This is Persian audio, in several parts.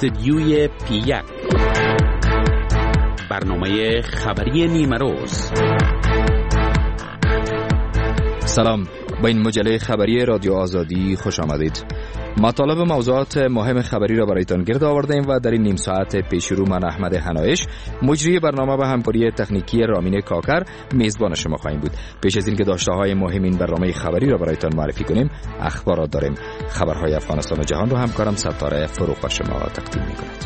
استدیوی پی1 برنامه خبری نیمه روز. سلام، با این مجله خبری رادیو آزادی خوش آمدید. مطالب موضوعات مهم خبری را برایتان گرد آوردیم و در این نیم ساعت پیشرو من احمد حنایش، مجری برنامه و همکاری تکنیکی رامین کاکر میزبان شما خواهیم بود. پیش از اینکه داشته های مهم این برنامه خبری را برایتان معرفی کنیم، اخبارات داریم. خبرهای افغانستان و جهان را همکارم ستاره فروغ به شما تقدیم می‌کند.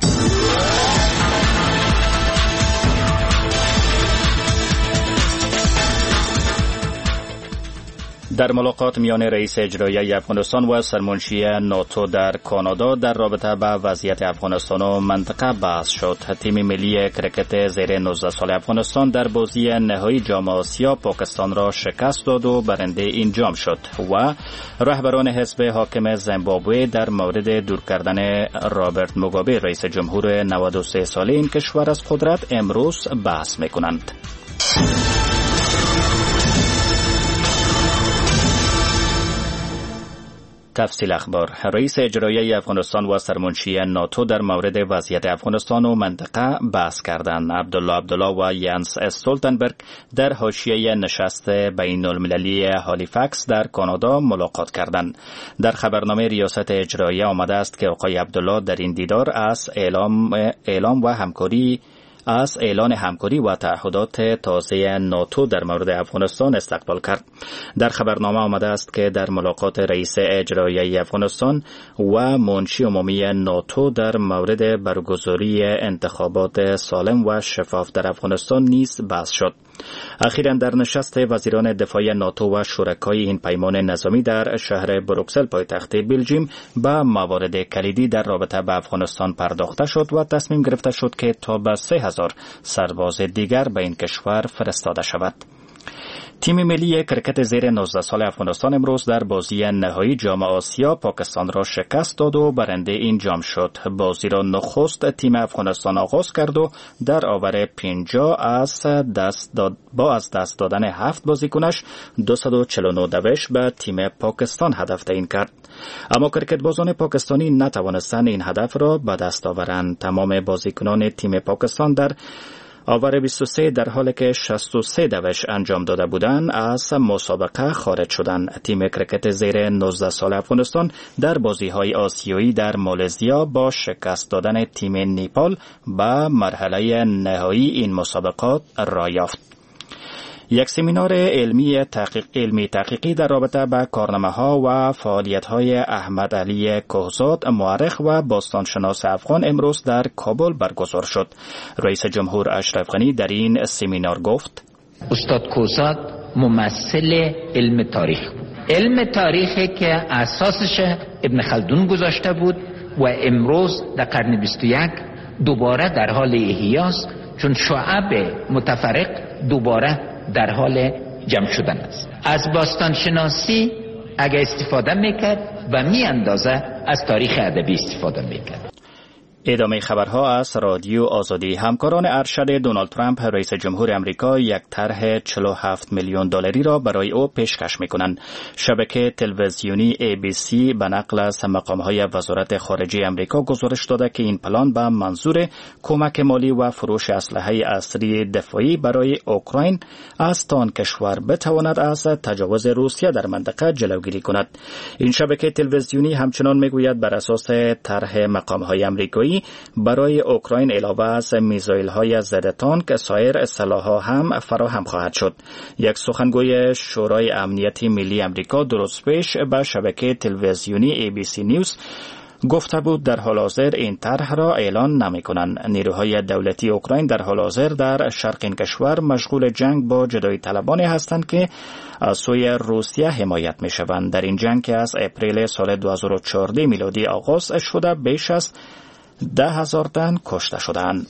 در ملاقات میان رئیس اجرایی افغانستان و سرمنشی ناتو در کانادا در رابطه با وضعیت افغانستان و منطقه بحث شد. تیم ملی کرکت زیر 19 سال افغانستان در بازی نهایی جام آسیا پاکستان را شکست داد و برنده این جام شد و رهبران حزب حاکم زیمبابوه در مورد دور کردن رابرت موگابه رئیس جمهور 93 ساله این کشور از قدرت امروز بحث میکنند. تفصیل اخبار. رئیس اجرایی افغانستان و سرمنشی ناتو در مورد وضعیت افغانستان و منطقه بحث کردند. عبدالله و ینس استولتنبرگ در حاشیه نشست بین المللی هالیفکس در کانادا ملاقات کردند. در خبرنامه ریاست اجرایی آمده است که آقای عبدالله در این دیدار از اعلان همکاری و تعهدات تازه ناتو در مورد افغانستان استقبال کرد. در خبرنامه آمده است که در ملاقات رئیس اجرایی افغانستان و منشی عمومی ناتو در مورد برگزاری انتخابات سالم و شفاف در افغانستان نیز بحث شد. اخیراً در نشست وزیران دفاع ناتو و شرکای این پیمان نظامی در شهر بروکسل پایتخت بلژیم به موارد کلیدی در رابطه با افغانستان پرداخته شد و تصمیم گرفته شد که تا به 3000 سرباز دیگر به این کشور فرستاده شود. تیم ملی کرکت زیر 19 سال افغانستان امروز در بازی نهایی جام آسیا پاکستان را شکست داد و برنده این جام شد. بازی را نخست تیم افغانستان آغاز کرد و در آور 50 از دست دادن 7 بازیکنش 249 دوش به تیم پاکستان هدف تعیین کرد. اما کرکتبازان پاکستانی نتوانستند این هدف را به دست آورند. تمام بازیکنان تیم پاکستان در آور 23 در حالی که 63 دوش انجام داده بودند از مسابقه خارج شدند. تیم کرکت زیر 19 سال افغانستان در بازی‌های آسیایی در مالزیا با شکست دادن تیم نیپال به مرحله نهایی این مسابقات را یافت. یک سمینار علمی تحقیقی در رابطه با کارنامه‌ها و فعالیت‌های احمد علی کهزاد، مورخ و باستانشناس افغان امروز در کابل برگزار شد. رئیس جمهور اشرف غنی در این سمینار گفت: استاد کهزاد ممثل علم تاریخ بود. علم تاریخی که اساسش ابن خلدون گذاشته بود و امروز در قرن 21 دوباره در حال احیاست، چون شعب متفرق دوباره در حال جمع شدن است. از باستانشناسی اگر استفاده میکرد و می اندازه از تاریخ ادبی استفاده میکرد. ادامه خبرها از رادیو آزادی. همکاران ارشد دونالد ترامپ رئیس جمهور امریکا یک طرح 47 میلیون دلاری را برای او پیشکش می‌کنند. شبکه تلویزیونی ABC به نقل از مقام‌های وزارت خارجه امریکا گزارش داده که این پلان به منظور کمک مالی و فروش اسلحه عصری دفاعی برای اوکراین است تا آن کشور بتواند از تجاوز روسیه در منطقه جلوگیری کند. این شبکه تلویزیونی همچنان میگوید بر اساس طرح مقام‌های امریکایی برای اوکراین علاوه از میزایل‌های ضد تانک سایر سلاح‌ها هم فراهم خواهد شد. یک سخنگوی شورای امنیت ملی امریکا درست پیش به شبکه تلویزیونی ABC نیوز گفته بود در حال حاضر این طرح را اعلان نمی‌کنند. نیروهای دولتی اوکراین در حال حاضر در شرق این کشور مشغول جنگ با جدایی طلبانی هستند که از سوی روسیه حمایت می‌شوند. در این جنگ که از اپریل سال 2014 میلادی آغاز شده بیش از 10,000 تن کشته شدند.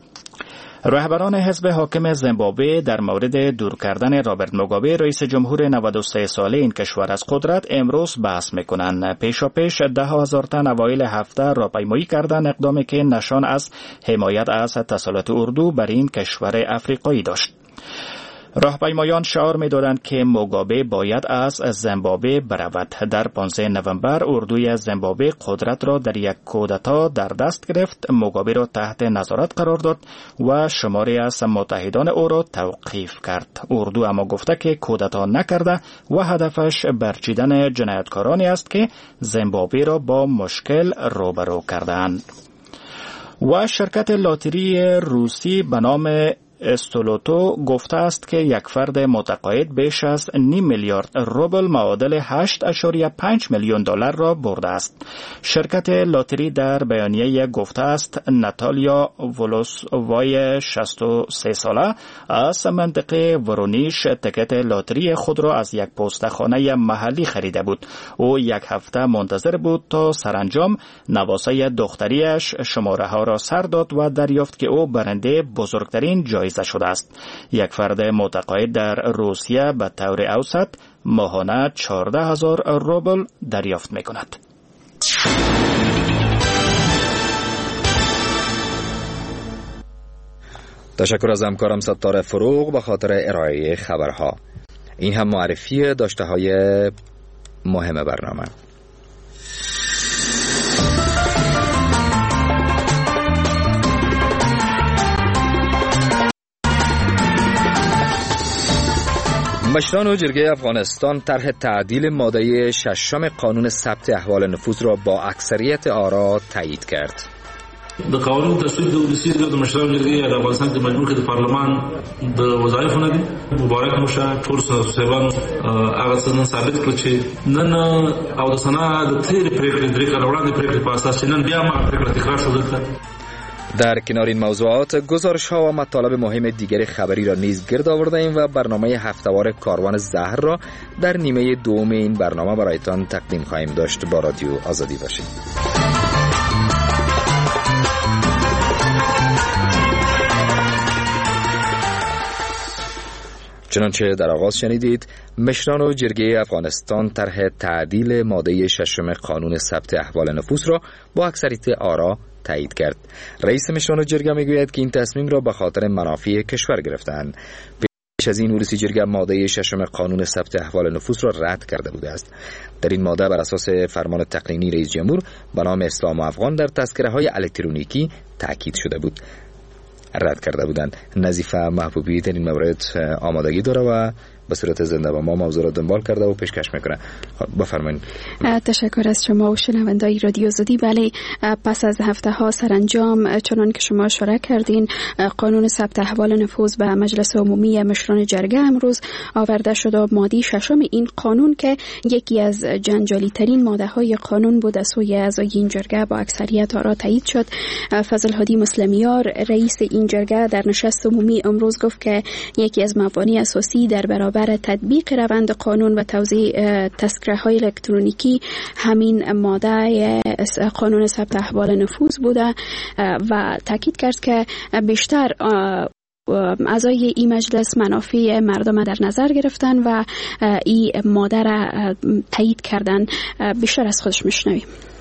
رهبران حزب حاکم زیمبابوه در مورد دور کردن رابرت موگابه رئیس جمهور 93 ساله این کشور از قدرت امروز بحث میکنند. پیشاپیش 10,000 تن اوایل هفته راهپیمایی کردند، اقدامی که نشان از حمایت از تسلط اردو بر این کشور افریقایی داشت. راهپیمایان شعار می‌دادند که موگابه باید از زیمبابوه برود. در 15 نوامبر اردوی زیمبابوه قدرت را در یک کودتا در دست گرفت، موگابه را تحت نظارت قرار داد و شماری از متحدان او را توقیف کرد. اردو اما گفته که کودتا نکرده و هدفش برچیدن جنایتکارانی است که زیمبابوه را با مشکل روبرو کردند. و شرکت لاتری روسی به نام استولوتو گفته است که یک فرد متقاعد بیش از 0.5 میلیارد روبل معادل 8.5 میلیون دلار را برده است. شرکت لاتری در بیانیه گفته است ناتالیا ولوسوای 63 ساله از منطقه ورونیش تکت لاتری خود را از یک پستخانه محلی خریده بود. او یک هفته منتظر بود تا سرانجام نواسه دختریش شماره ها را سر داد و دریافت که او برنده بزرگترین جایزه شده است. یک فرد متقاعد در روسیه به طور اوسط ماهانه 14,000 روبل دریافت می کند. تشکر از همکارم ستاره فروغ به خاطر ارائه خبرها. این هم معرفی داشته های مهم برنامه. مشران و جرگه افغانستان طرح تعدیل ماده 6 قانون ثبت احوال نفوذ را با اکثریت آرا تایید کرد. د قانون تصویب د ولسی د مشران جرګې د افغانستان د مجموعې د پارلمان د وظایفو نه مبارک مشه ټول صاحبانو هغه څه ثابت کړ چې نن او د سنا د تیر پریکړې درې کال وړاندې پریکړې په اساس نن بیا ما پریکړه تکرار شو. در کنار این موضوعات گزارش ها و مطالب مهم دیگر خبری را نیز گرد آورده ایم و برنامه هفته‌وار کاروان زهر را در نیمه دوم این برنامه برایتان تقدیم خواهیم داشت. با رادیو آزادی باشید. چنانچه در آغاز شنیدید، مشران و جرگه افغانستان طرح تعدیل ماده 6 قانون ثبت احوال نفوذ را با اکثریت آرا تایید کرد. رئیس مشران جرگه میگوید که این تصمیم را به خاطر منافع کشور گرفتند. پیش از این ولسی جرگه ماده 6 قانون ثبت احوال نفوذ را رد کرده بوده است. در این ماده بر اساس فرمان تقنینی رئیس جمهور به نام اسلام افغان در تذکره‌های الکترونیکی تاکید شده بود. رد کرده بودند. نظیفه محبوبی در این مورد آمادگی داره و به صورت زنده با ما موضوع را دنبال کرده و پیشکش میکنه. بفرمایید. تشکر از شما و شنوندگان رادیو آزادی. بله، پس از هفته ها سرانجام چنان که شما اشاره کردین قانون ثبت احوال نفوذ به مجلس عمومی مشران جرگه امروز آورده شد و ماده 6 این قانون که یکی از جنجالی ترین ماده های قانون بود از سوی اعضای این جرگه با اکثریت آرا تایید شد. فضل هادی مسلمیار رئیس این جرگه در نشست عمومی امروز گفت که یکی از موانع اساسی در برابر تطبیق روند قانون و توزیع تذکره‌های الکترونیکی همین ماده قانون ثبت احوال نفوذ بوده و تاکید کرد که بیشتر اعضای این مجلس منافع مردم در نظر گرفتن و این ماده را تایید کردن. بیشتر از خودش میشنویم.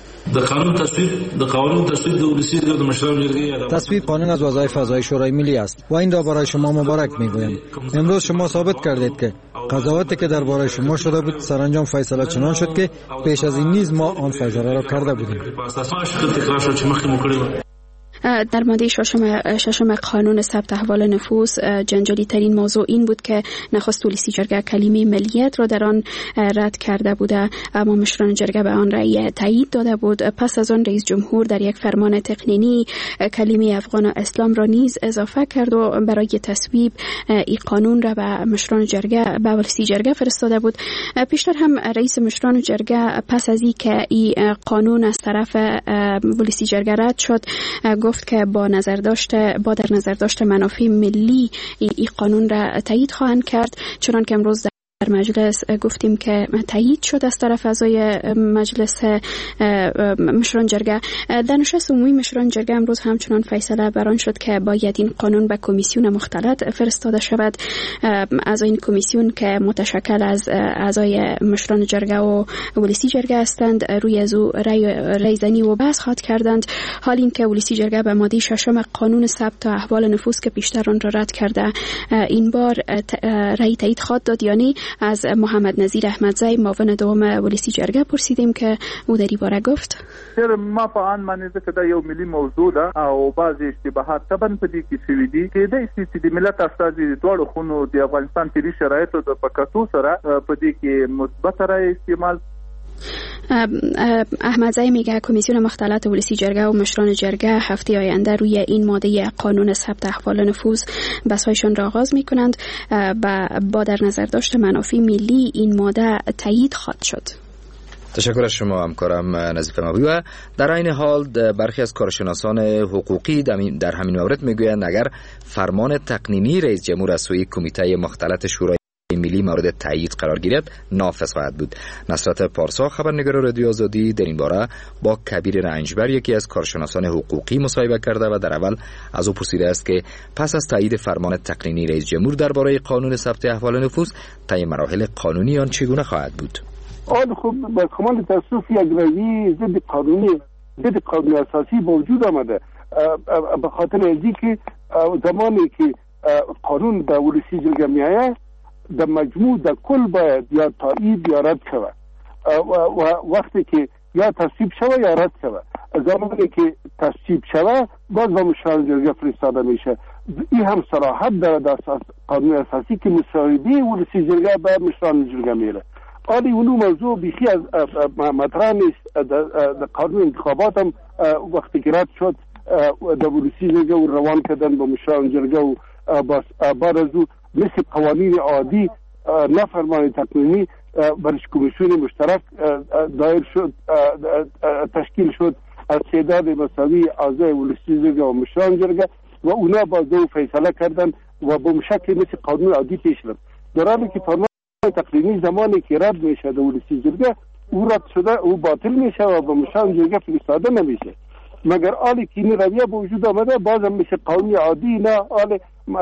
تصویب قانون از وظایف اعضای شورای ملی است و این را برای شما مبارک میگویم. امروز شما ثابت کردید که قضاوتی که درباره شما شده بود سرانجام فیصله چنان شد که پیش از این نیز ما آن فیصله را کرده بودیم. در ماده 6 قانون ثبت احوال نفوذ جنجالی ترین موضوع این بود که نخست ولسی جرگه کلمه ملیت را در آن رد کرده بوده، اما مشران جرگه به آن رأی تایید داده بود. پس از آن رئیس جمهور در یک فرمان تقنینی کلمه افغان و اسلام را نیز اضافه کرد و برای تصویب این قانون را به مشران جرگه به ولسی جرگه فرستاده بود. پیشتر هم رئیس مشران جرگه پس از اینکه این قانون از طرف ولسی جرگه رد شد گفت که با در نظر داشت منافع ملی این قانون را تایید خواهند کرد، چنانکه امروز در مجلس گفتیم که تایید شد از طرف اعضای مجلس مشران جرگه. در نشست عمومی مشران جرگه امروز همچنان فیصله بر آن شد که باید این قانون به کمیسیون مختلط فرستاده شود. اعضای این کمیسیون که متشکل از اعضای مشران جرگه و ولسی جرگه هستند روی از او رای زنی و بحث خواد کردند. حال این که ولسی جرگه به ماده 6 قانون ثبت احوال نفوس که پیشتر آن را رد کرده این بار رای تایید خواد داد یا نه، از محمد نظیر احمدزی معاون دوم ولسی جرگه پرسیدیم که او در این باره گفت. ما په ان باندې ځکه دا یو ملي موضوع ده او بعض اشتباهات طبعا په دې کې شوي دي چې د سیاسي ملت استازي د دوړو خونو د افغانستان تیری شرایطو د پکاتو سره په دې کې مثبت رای استعمال. احمدزی میگه کمیسیون مختلط ولسی جرگه و مشران جرگه هفته آینده روی این ماده قانون ثبت احوال نفوس بحث‌هایشان را آغاز میکنند و با در نظر داشت منافع ملی این ماده تایید خواهد شد. تشکر از شما همکارم نظیف مبی. و در این حال برخی از کارشناسان حقوقی در همین مورد میگویند اگر فرمان تقنینی رئیس جمهور از سوی کمیته مختلط شورای ملی مورد تایید قرار گیرد نافذ خواهد بود. نصرت پارسا خبرنگار رادیو آزادی در این باره با کبیر رنجبر یکی از کارشناسان حقوقی مصاحبه کرده و در اول از او پرسیده است که پس از تایید فرمان تقنینی رئیس جمهور درباره قانون ثبت احوال نفوس طی مراحل قانونی آن چگونه خواهد بود. خب با کمال تاسف یک روی ضد قانون اساسی وجود آمده به خاطر ازی که زمانی که قانون به ولسی جرگه میآید در مجموع در کل باید یا تایید یا رد شود و وقتی که یا تصویب شود یا رد شود. زمانی که تصویب شود باز به مشران جرگه فرستاده میشه. این هم صراحت دارد از قانون اساسی که مصاحبه ولسی جرگه به مشران جرگه میره. آلی اونو موضوع بیخی از مطرح نیست. در قانون انتخابات هم وقتی که رد شد در ولسی جرگه و روان کردن به مشران جرگه و بعد از او مثل قوانین عادی نه فرمان تقنینی برش کمیسیون مشترک دایر شد تشکیل شد از تعداد مساوی اعضای ولسی جرگه و مشران جرگه و اونا باز او فیصله کردن و به شکل مثل قانون عادی پیش رفت. در حالی که فرمان تقنینی زمانی که رد میشه در ولسی جرگه او رد شده او باطل میشه و به مشران جرگه فرستاده نمیشه. مگر آلی که این رویه به وجود آمده باز هم مثل قانون عادی نه. آلی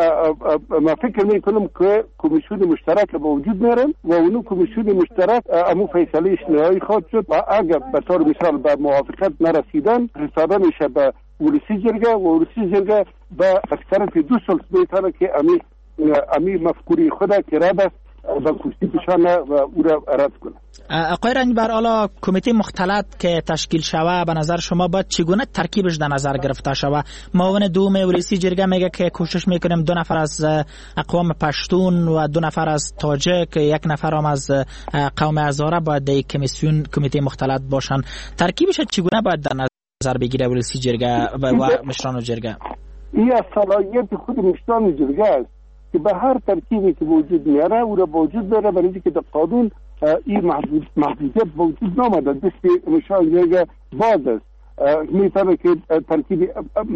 ما فکر میکنم که کمیسیون مشترک به وجود میارن و اونو کمیسیون مشترک امو فیصله نهایی خواهد شد و اگر به طور مثال به موافقت نرسیدن فرستاده میشه به ولسی جرگه و ولسی جرگه به اکثرت 2 سال میتونه که امی مفکوری خدا که رد است و کرسی بشانه و او را رد کنه. آقای رنجبر، حالا کمیته مختلط که تشکیل شوه به نظر شما باید چگونه ترکیبش در نظر گرفته شوه؟ معاون دوم ولسی جرگه میگه که کوشش میکنیم 2 نفر از اقوام پشتون و 2 نفر از تاجک، 1 نفر هم از قوم هزاره باید در کمیته مختلط باشن. ترکیبش چگونه باید در نظر بگیره ولسی جرگه و مشران جرگه؟ این از صلاحیت خود مشران جرگه است که به هر ترکیبی که وجود میاره او را وجود داره، برای اینکه در قانون این محدودیت وجود نامده. دست مشران جرگه باز است، میتونه که ترکیب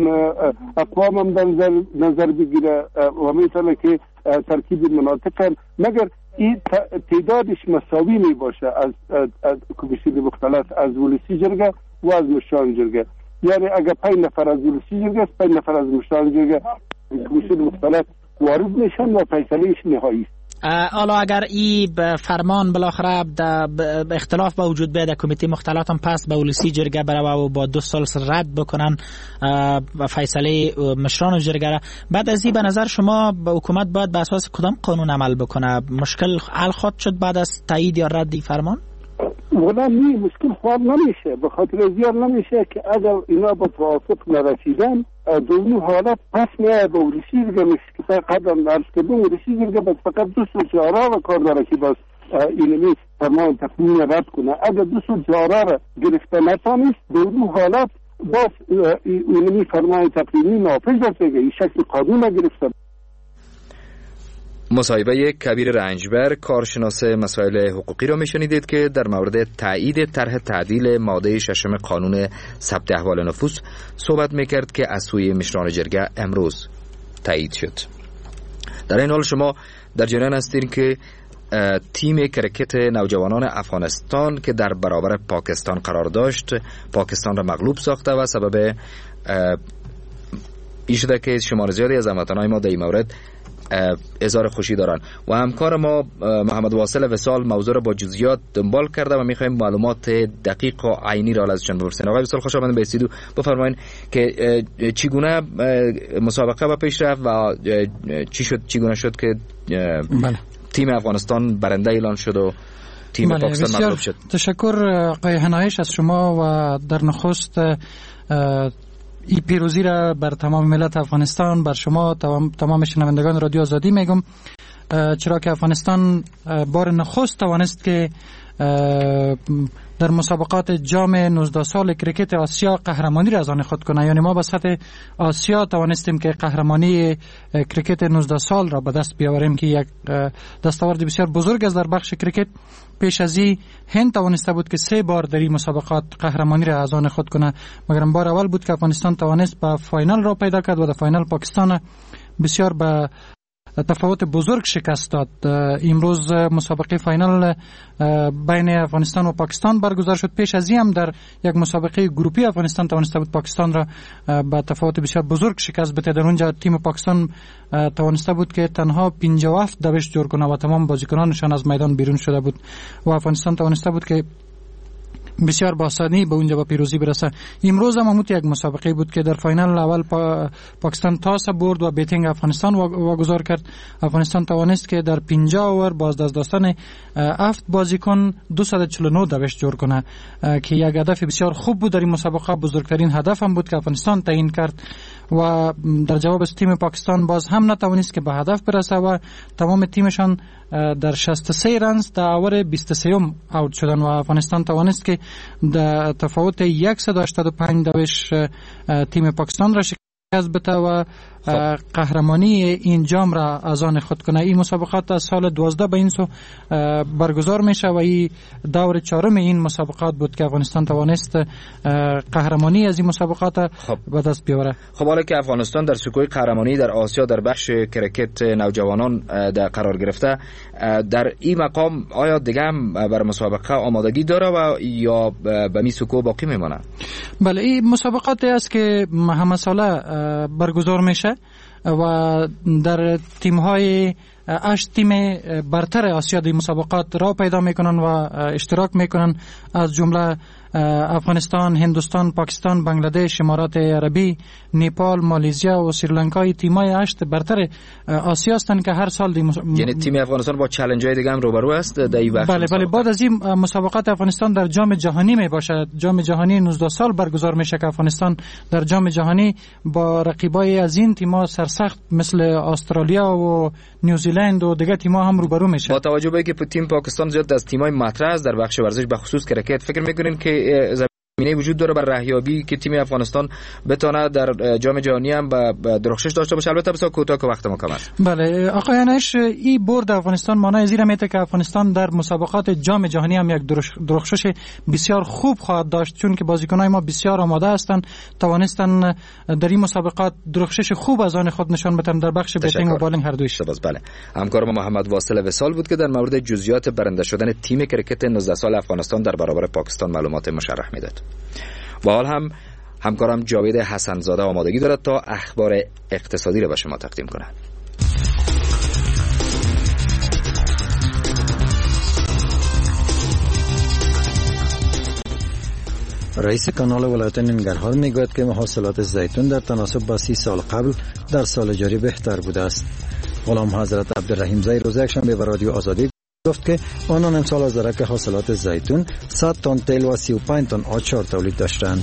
اقوام هم در نظر بگیره و میتونه که ترکیب مناطق هم، مگر این تعدادش مساوی می باشه از کمیسیون مختلط از ولسی جرگه و از مشران جرگه. یعنی اگر 5 نفر از ولسی جرگه است، 5 نفر از مشران جرگه کمیسیون مختلط وارد میشن و فیصلهش نهایی است. حالا اگر این فرمان بالاخره به اختلاف با وجود بیاد، کمیته مختلط هم پس به ولسی جرگه بره و با 2 سال رد بکنن و فیصله مشران جرگه، بعد از این به نظر شما به حکومت باید به اساس کدام قانون عمل بکنه؟ مشکل حل خواهد شد بعد از تایید یا رد این فرمان؟ ولی مشکل خواهد نمیشه، به خاطر زیاد نمیشه که اگر اینا با توافق نرسیدن دونو حالت پس میاد به ولسی جرگه میشه که قدم درست کردن. ولسی جرگه بس فقط 2 سال جارا و کار داره که بس اینمی فرمان تقنینی رد کنه. اگر 2 سال جارا را گرفته نتانست دونو حالت باز اینمی فرمان تقنینی نافذ است، این شکل قانون را گرفته. مصاحبه کبیر رنجبر کارشناس مسائل حقوقی را میشنیدید که در مورد تایید طرح تعدیل ماده 6 قانون ثبت احوال نفوس صحبت میکرد که از سوی مشران جرگه امروز تایید شد. در این حال شما در جریان هستید که تیم کرکت نوجوانان افغانستان که در برابر پاکستان قرار داشت پاکستان را مغلوب ساخته و سبب این شده که شمار زیادی از هموطنان ما در این مورد اظهار خوشی دارن و همکار ما محمد واصل وصال موضوع را با جزئیات دنبال کرده و میخوایم معلومات دقیق و عینی را ازشان بپرسیم. آقای وصال خوش آمدید به استودیو. بفرمایید که چگونه مسابقه با پیش رفت و چگونه شد که تیم افغانستان برنده اعلان شد و تیم پاکستان مغلوب شد. تشکر آقای هنایش از شما و در نخست این پیروزی را بر تمام ملت افغانستان، بر شما تمام شنوندگان رادیو آزادی میگم، چرا که افغانستان بار نخست توانست که در مسابقات جام 19 سال کرکت آسیا قهرمانی را از آن خود کنه. یعنی ما به سطح آسیا توانستیم که قهرمانی کرکت 19 سال را به دست بیاوریم که یک دستاورد بسیار بزرگ است در بخش کرکت. پیش از این هند توانسته بود که 3 بار در این مسابقات قهرمانی را از آن خود کنه، مگر بار اول بود که افغانستان توانست به فاینال را پیدا کرد و در فاینال پاکستان بسیار به تفاوت بزرگ شکست داد. امروز مسابقه فاینال بین افغانستان و پاکستان برگزار شد. پیش از این هم در یک مسابقه گروپی افغانستان توانسته بود پاکستان را با تفاوت بسیار بزرگ شکست بده. در اونجا تیم پاکستان توانسته بود که تنها 57 دوش جور کنه و تمام بازیکنانشان از میدان بیرون شده بود و افغانستان توانسته بود که بسیار با آسانی به اونجا با پیروزی برسه. امروز هم یک مسابقه بود که در فاینال اول پاکستان تاس برد و بیتینگ افغانستان واگذار کرد. افغانستان توانست که در 50 اوور باز از داشتن 7 بازیکن 249 دوش جور کنه که یک هدف بسیار خوب بود در این مسابقه. بزرگترین هدف هم بود که افغانستان تعیین کرد و در جواب از تیم پاکستان باز هم نتوانست که به هدف برسه و تمام تیمشان در 63 رنز در اوور 23 اوت شدن و افغانستان توانست که در تفاوت 185 دوش تیم پاکستان را شکست بده و قهرمانی این جام را از آن خود کنه. این مسابقات از سال 12 به این سو برگزار میشه و این دور 4 این مسابقات بود که افغانستان توانست قهرمانی از این مسابقات به دست بیاوره. خب حالا که افغانستان در سکوی قهرمانی در آسیا در بخش کرکت نوجوانان در قرار گرفته، در این مقام آیا دیگه هم بر مسابقه آمادگی داره و یا به می سکو باقی میمانه؟ بله، این مسابقاتی است که همه ساله برگزار میشه و در تیم‌های 8 تیم برتر آسیا در مسابقات را پیدا میکنن و اشتراک میکنن، از جمله افغانستان، هندوستان، پاکستان، بنگلادش، امارات عربی، نیپال، مالزیا و سریلانکا. تیم‌های 8 برتر آسیا هستند که هر سال یعنی تیم افغانستان با چالنج‌های دیگه هم روبرو است در این بخش. بله، بعد از این مسابقات افغانستان در جام جهانی میباشه. جام جهانی 19 سال برگزار میشه که افغانستان در جام جهانی با رقیبای از این تیم‌ها سرسخت مثل استرالیا و نیوزیلند و دیگه تیم‌ها هم روبرو میشه. با توجه به اینکه تیم پاکستان زیاد از تیم‌های مطرح است در بخش ورزش به خصوص کرکت، فکر می‌کنین که زمینه وجود داره بر راهیابی که تیم افغانستان بتونه در جام جهانی هم به درخشش داشته باشه؟ البته بسیار کوتاه که وقت ما کم است. بله آقای انش، این برد افغانستان معنای زیر میته که افغانستان در مسابقات جام جهانی هم یک درخشش بسیار خوب خواهد داشت، چون که بازیکنان ما بسیار آماده هستند، توانستن در این مسابقات درخشش خوب از آن خود نشان بدن در بخش بیتینگ و بالینگ هر دویش. بله، همکار ما محمد واصل وصال بود که در مورد جزئیات برنده شدن تیم کرکت 19 سال افغانستان در برابر پاکستان معلومات مشرح میداد. و حال هم همکارم جاوید حسنزاده آمادگی دارد تا اخبار اقتصادی را به شما تقدیم کند. رئیس کانال ولایت ننگرهار میگوید که محصولات زیتون در تناسب با 30 سال قبل در سال جاری بهتر بوده است. غلام حضرت عبدالرحیم زی روز یکشنبه به رادیو آزادی گفت که آنان امسال از درک حاصلات زیتون 100 تن تیل و 35 تن آچار تولید داشتند.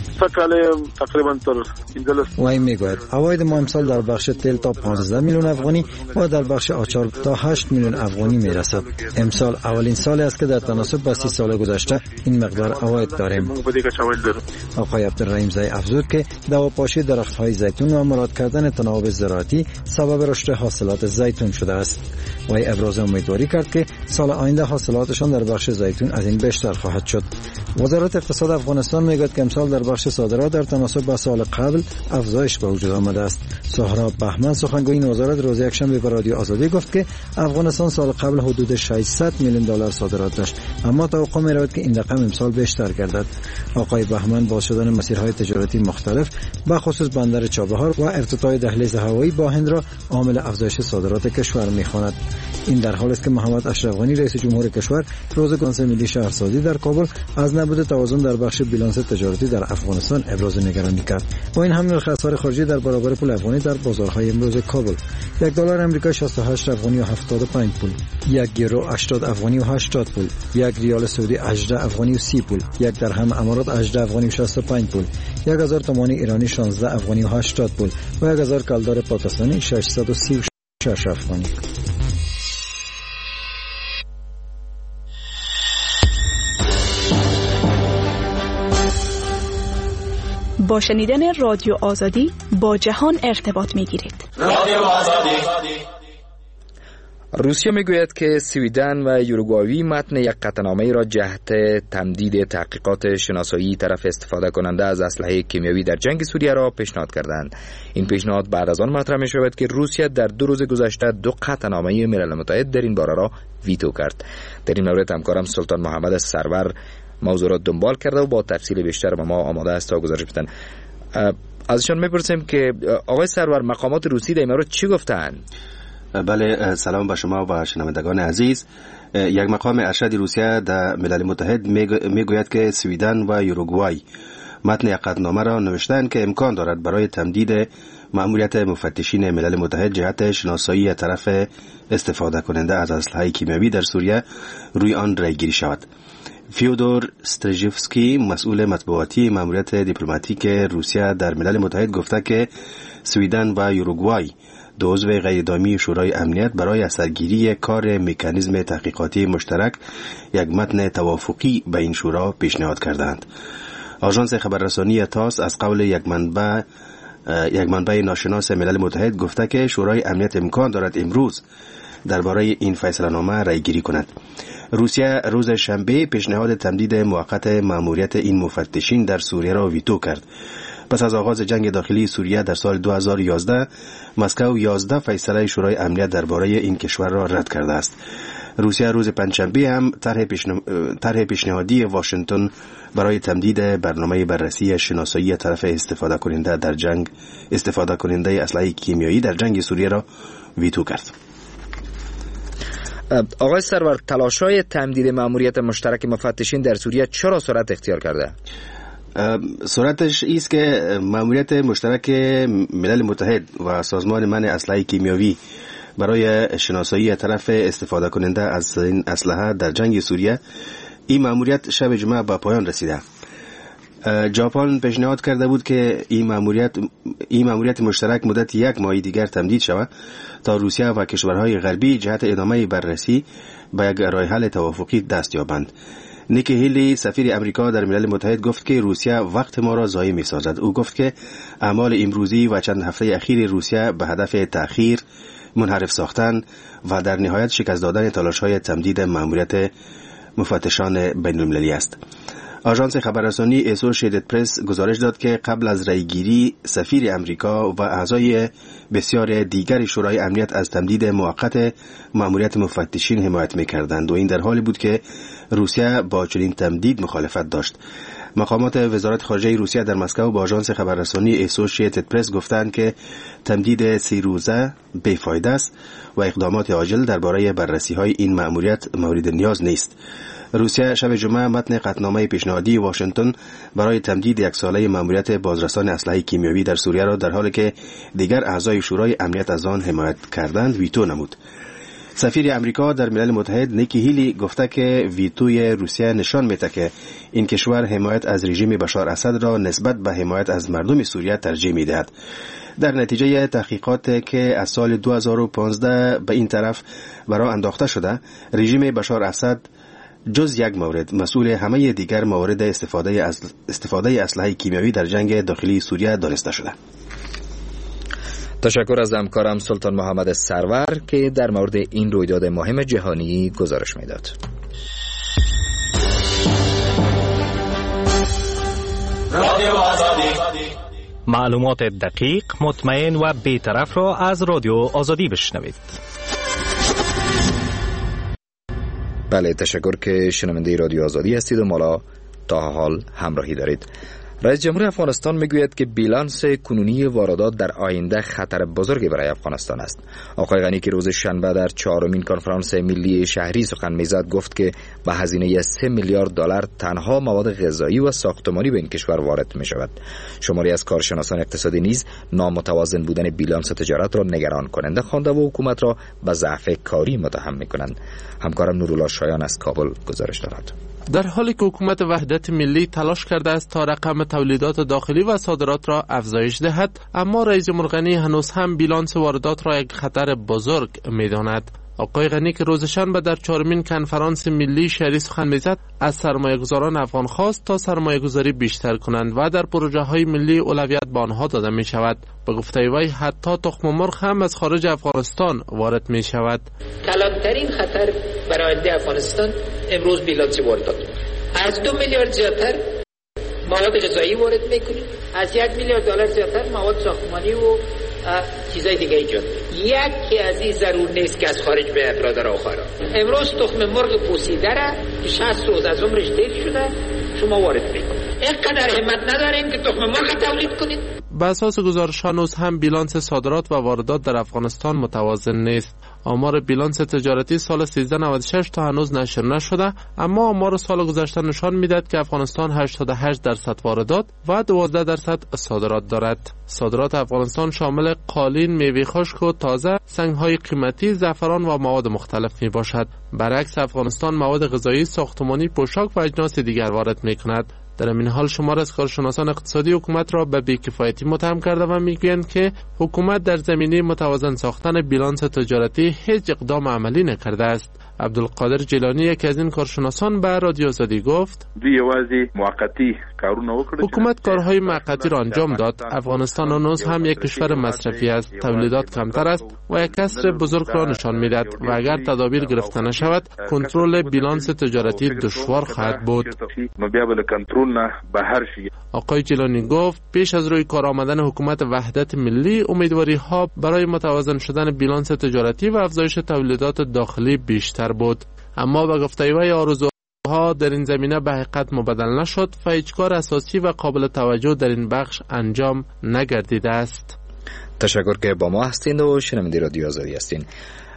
و این میگوید عواید ما امسال در بخش تیل تا 15 میلیون افغانی و در بخش آچار تا 8 میلیون افغانی میرسد. امسال اولین سالی است که در تناسب با 30 سال گذشته این مقدار عواید داریم. آقای عبدالرحیم زی افزود که دواپاشی درخت‌های زیتون و مراد کردن تناوب زراعتی سبب رشد حاصلات زیتون شده است. و ابراز امیدواری کرد که سال آینده حاصلاتشان در بخش زیتون از این بیشتر خواهد شد. وزارت اقتصاد افغانستان میگوید که امسال در بخش صادرات در تناسب با سال قبل افزایش به وجود آمده است. سهراب بهمن سخنگوی این وزارت روز یکشنبه به رادیو آزادی گفت که افغانستان سال قبل حدود 600 میلیون دلار صادرات داشت، اما توقع می‌رود که این رقم امسال بیشتر گردد. آقای بهمن باز شدن مسیرهای تجارتی مختلف به خصوص بندر چابهار و ارتقای دهلیز هوایی با هند را عامل افزایش صادرات کشور می‌خواند. این در حالی است که محمد اشرف غنی رئیس جمهور کشور روز کنفرانس ملی شهرسازی در کابل از نبود توازن در بخش بیلانس تجارتی در افغانستان ابراز نگرانی کرد. با این هم نرخ اسعار خارجی در برابر پول افغانی در بازارهای امروز کابل: یک دلار آمریکایی 68 افغانی و 75 پول، یک یورو 80 افغانی و 80 پول، یک ریال سعودی 18 افغانی و 30 پول، یک درهم امارات 18 افغانی و 65 پول، 1000 تومان ایرانی 16 افغانی و 80 پول و 1000 کلدار پاکستانی 636 افغانی. با شنیدن رادیو آزادی با جهان ارتباط می‌گیرید. رادیو آزادی. روسیه میگوید که سویدن و یوروگوای متن یک قطعنامه را جهت تمدید تحقیقات شناسایی طرف استفاده کننده از اسلحه کیمیایی در جنگ سوریه را پیشنهاد کردند. این پیشنهاد بعد از آن مطرح می شود که روسیه در 2 روز گذشته 2 قطعنامه ملل متحد در این باره را ویتو کرد. در این مورد همکارم سلطان محمد سرور موضوع را دنبال کرده و با تفصیل بیشتر به ما آماده است تا گزارش بدن. ازشان میپرسیم که آقای سرور، مقامات روسی در این مورد چی گفتند؟ بله، سلام به شما و شنوندگان عزیز. یک مقام ارشد روسیه در ملل متحد میگوید که سویدن و یوروگوای متن یک قطعنامه را نوشتند که امکان دارد برای تمدید مأموریت مفتشین ملل متحد جهت شناسایی طرف استفاده کننده از اسلحه کیمیایی در سوریه روی آن رایگیری شود. فیودور استرژیفسکی، مسئول مطبوعاتی مأموریت دیپلماتیک روسیه در ملل متحد، گفته که سویدن و یوروگوای دو عضو غیردائمی شورای امنیت برای اثرگیری کار مکانیزم تحقیقاتی مشترک یک متن توافقی به این شورا پیشنهاد کردند. آژانس خبررسانی تاس از قول یک منبع ناشناس ملل متحد گفته که شورای امنیت امکان دارد امروز درباره این فیصله نامه رای گیری کند. روسیه روز شنبه پیشنهاد تمدید موقت مأموریت این مفتشین در سوریه را ویتو کرد. پس از آغاز جنگ داخلی سوریه در سال 2011 مسکو 11 فیصله شورای امنیت درباره این کشور را رد کرده است. روسیه روز پنجشنبه هم طرح پیشنهادی واشنگتن برای تمدید برنامه بررسی شناسایی طرف استفاده کننده اسلحه کیمیایی در جنگ سوریه را ویتو کرد. آقای سرور، تلاش‌های تمدید مأموریت مشترک مفتشین در سوریه چرا سرعت اختیار کرده؟ سرعتش است که مأموریت مشترک ملل متحد و سازمان منع اسلحه کیمیایی برای شناسایی طرف استفاده کننده از این اسلحه در جنگ سوریه، این مأموریت شب جمعه به پایان رسیده. ژاپن پیشنهاد کرده بود که این مأموریت مشترک مدت 1 ماه دیگر تمدید شود تا روسیه و کشورهای غربی جهت ادامه بررسی به یک راه حل توافقی دست یابند. نیکی هیلی، سفیر امریکا در ملل متحد، گفت که روسیه وقت ما را ضایع می‌سازد. او گفت که اعمال امروزی و چند هفته اخیر روسیه به هدف تأخیر، منحرف ساختن و در نهایت شکست دادن تلاش‌های تمدید مأموریت مفتشان بین‌المللی است. آژانس خبررسانی اسوسییتد پرس گزارش داد که قبل از رایگیری سفیر امریکا و اعضای بسیار دیگر شورای امنیت از تمدید موقت مأموریت مفتشین حمایت می‌کردند و این در حالی بود که روسیه با چنین تمدید مخالفت داشت. مقامات وزارت خارجه روسیه در مسکو با آژانس خبررسانی اسوسییتد پرس گفتند که تمدید 3 روزه بی‌فایده است و اقدامات عاجل درباره بررسی‌های این مأموریت مورد نیاز نیست. روسیه شب جمعه متن قطعنامه پیشنهادی واشنگتن برای تمدید 1 ساله مأموریت بازرسان اسلحه کیمیایی در سوریه را در حالی که دیگر اعضای شورای امنیت از آن حمایت کردند ویتو نمود. سفیر امریکا در ملل متحد نیکی هیلی گفته که ویتوی روسیه نشان می‌دهد که این کشور حمایت از رژیم بشار اسد را نسبت به حمایت از مردم سوریه ترجیح می‌دهد. در نتیجه تحقیقات که از سال 2015 به این طرف برای انداخته شده، رژیم بشار اسد جز یک مورد مسئول همه دیگر موارد استفاده اسلحه کیمیایی در جنگ داخلی سوریه دانسته شده. تشکر از همکارم سلطان محمد سرور که در مورد این رویداد مهم جهانی گزارش میداد. رادیو آزادی، معلومات دقیق، مطمئن و بی‌طرف را از رادیو آزادی بشنوید. بله، تشکر که شنونده رادیو آزادی هستید و ما تا حال همراهی دارید. رئیس جمهور افغانستان میگوید که بیلانس کنونی واردات در آینده خطر بزرگی برای افغانستان است. آقای غنی که روز شنبه در 4مین کنفرانس ملی شهری سخن میزد گفت که به هزینه 3 میلیارد دلار تنها مواد غذایی و ساختمانی به این کشور وارد می شود. شماری از کارشناسان اقتصادی نیز نامتوازن بودن بیلانس تجارت را نگران کننده خوانده و حکومت را به ضعف کاری متهم می کنند. همکارم نورالله شایان از کابل گزارش دارد. در حالی که حکومت وحدت ملی تلاش کرده است تا رقم تولیدات داخلی و صادرات را افزایش دهد، اما رئیس جمهور غنی هنوز هم بیلانس واردات را یک خطر بزرگ می‌داند. آقای غنی که روز شنبه در 4مین کنفرانس ملی شهری سخن می‌زد، از سرمایه‌گذاران افغان خواست تا سرمایه‌گذاری بیشتر کنند و در پروژه‌های ملی اولویت به آنها داده می‌شود. به گفته وی حتی تخم مرغ هم از خارج افغانستان وارد می‌شود. کلانترین خطر برای آینده افغانستان امروز بیلانس واردات. از 2 میلیارد زیادتر مواد غذایی وارد می‌کنیم، از 1 میلیارد دلار زیادتر مواد ساختمانی و چیزای دیگه ایجاد. یکی از این ضرور نیست که از خارج به برادر آخرا. امروز تخم مرغ پوسیده را که 60 روز از عمرش دیر شده شما وارد میکنید. اینقدر همت ندارین که تخم مرغ تولید کنید. به اساس گزارش هنوز هم بیلانس صادرات و واردات در افغانستان متوازن نیست. آمار بیلانس تجارتی سال 1396 تا هنوز نشر نشده، اما آمار سال گذشته نشان میدهد که افغانستان 88% واردات و 12% صادرات دارد. صادرات افغانستان شامل قالین، میوه خشک و تازه، سنگ‌های قیمتی، زعفران و مواد مختلف می باشد. برعکس افغانستان مواد غذایی، ساختمانی، پوشاک و اجناس دیگر وارد می‌کند. در این حال شمار از کارشناسان اقتصادی حکومت را به بی‌کفایتی متهم کرده و میگویند که حکومت در زمینه متوازن ساختن بیلانس تجارتی هیچ اقدام عملی نکرده است. عبدالقادر جیلانی یکی از این کارشناسان به رادیو آزادی گفت حکومت کارهای موقتی را انجام داد. افغانستان هنوز هم یک کشور مصرفی است، تولیدات کمتر است و یک کسر بزرگ را نشان میدهد و اگر تدابیر گرفته نشود کنترل بیلانس تجارتی دشوار خواهد بود. آقای جیلانی گفت پیش از روی کار آمدن حکومت وحدت ملی امیدواری ها برای متوازن شدن بیلانس تجارتی و افزایش تولیدات داخلی بیشتر بود، اما به گفته وی آرزوها در این زمینه به حقیقت مبدل نشد و هیچ کار اساسی و قابل توجه در این بخش انجام نگردیده است. تشکر که با ما هستین و شنونده رادیو آزادی هستین.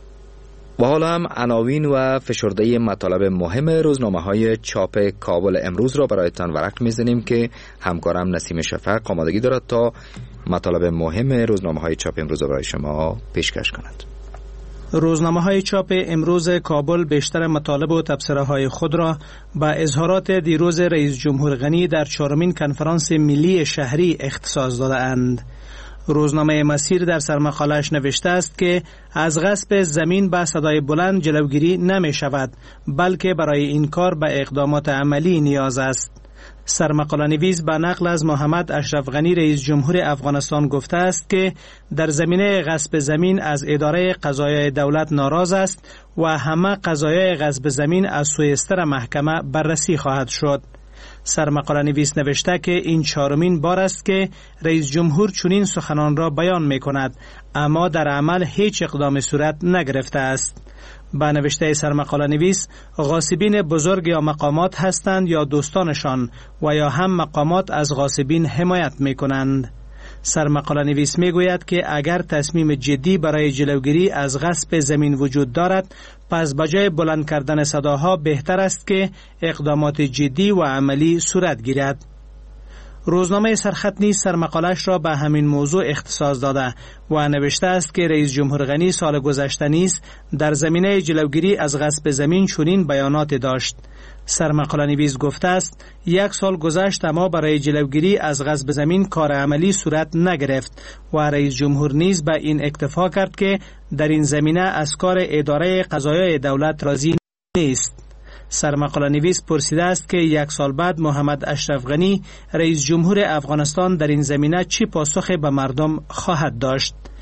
و حالا هم عناوین و فشرده مطالب مهم روزنامه‌های چاپ کابل امروز را برایتان ورق می‌زنیم که همکارم نسیم شفق آمادگی دارد تا مطالب مهم روزنامه‌های چاپ امروز را برای شما پیشکش کند. روزنامه‌های چاپ امروز کابل بیشتر مطالب و تبصره‌های خود را با اظهارات دیروز رئیس جمهور غنی در 4مین کنفرانس ملی شهری اختصاص داده‌اند. روزنامه مسیر در سرمقاله‌اش نوشته است که از غصب زمین با صدای بلند جلوگیری نمی شود، بلکه برای این کار به اقدامات عملی نیاز است. سرمقاله نویس با نقل از محمد اشرف غنی رئیس جمهور افغانستان گفته است که در زمینه غصب زمین از اداره قضایای دولت ناراض است و همه قضایای غصب زمین از سوی استر محکمه بررسی خواهد شد. سرمقاله نویس نوشته که این 4مین بار است که رئیس جمهور چنین سخنان را بیان می کند، اما در عمل هیچ اقدام صورت نگرفته است. با نوشته سرمقاله نویس، غاصبین بزرگ یا مقامات هستند یا دوستانشان و یا هم مقامات از غاصبین حمایت می کنند. سرمقاله نویس می گوید که اگر تصمیم جدی برای جلوگیری از غصب زمین وجود دارد، پس بجای بلند کردن صداها بهتر است که اقدامات جدی و عملی صورت گیرد. روزنامه سرخط نیز سرمقاله‌اش را به همین موضوع اختصاص داده و نوشته است که رئیس جمهور غنی سال گذشته نیز در زمینه جلوگیری از غصب زمین چنین بیانات داشت. سرمقاله نویس گفته است 1 سال گذشت اما برای جلوگیری از غصب زمین کار عملی صورت نگرفت و رئیس جمهور نیز به این اکتفا کرد که در این زمینه از کار اداره قضایای دولت راضی نیست. سرمقاله نویس پرسیده است که 1 سال بعد محمد اشرف غنی رئیس جمهور افغانستان در این زمینه چه پاسخ به مردم خواهد داشت.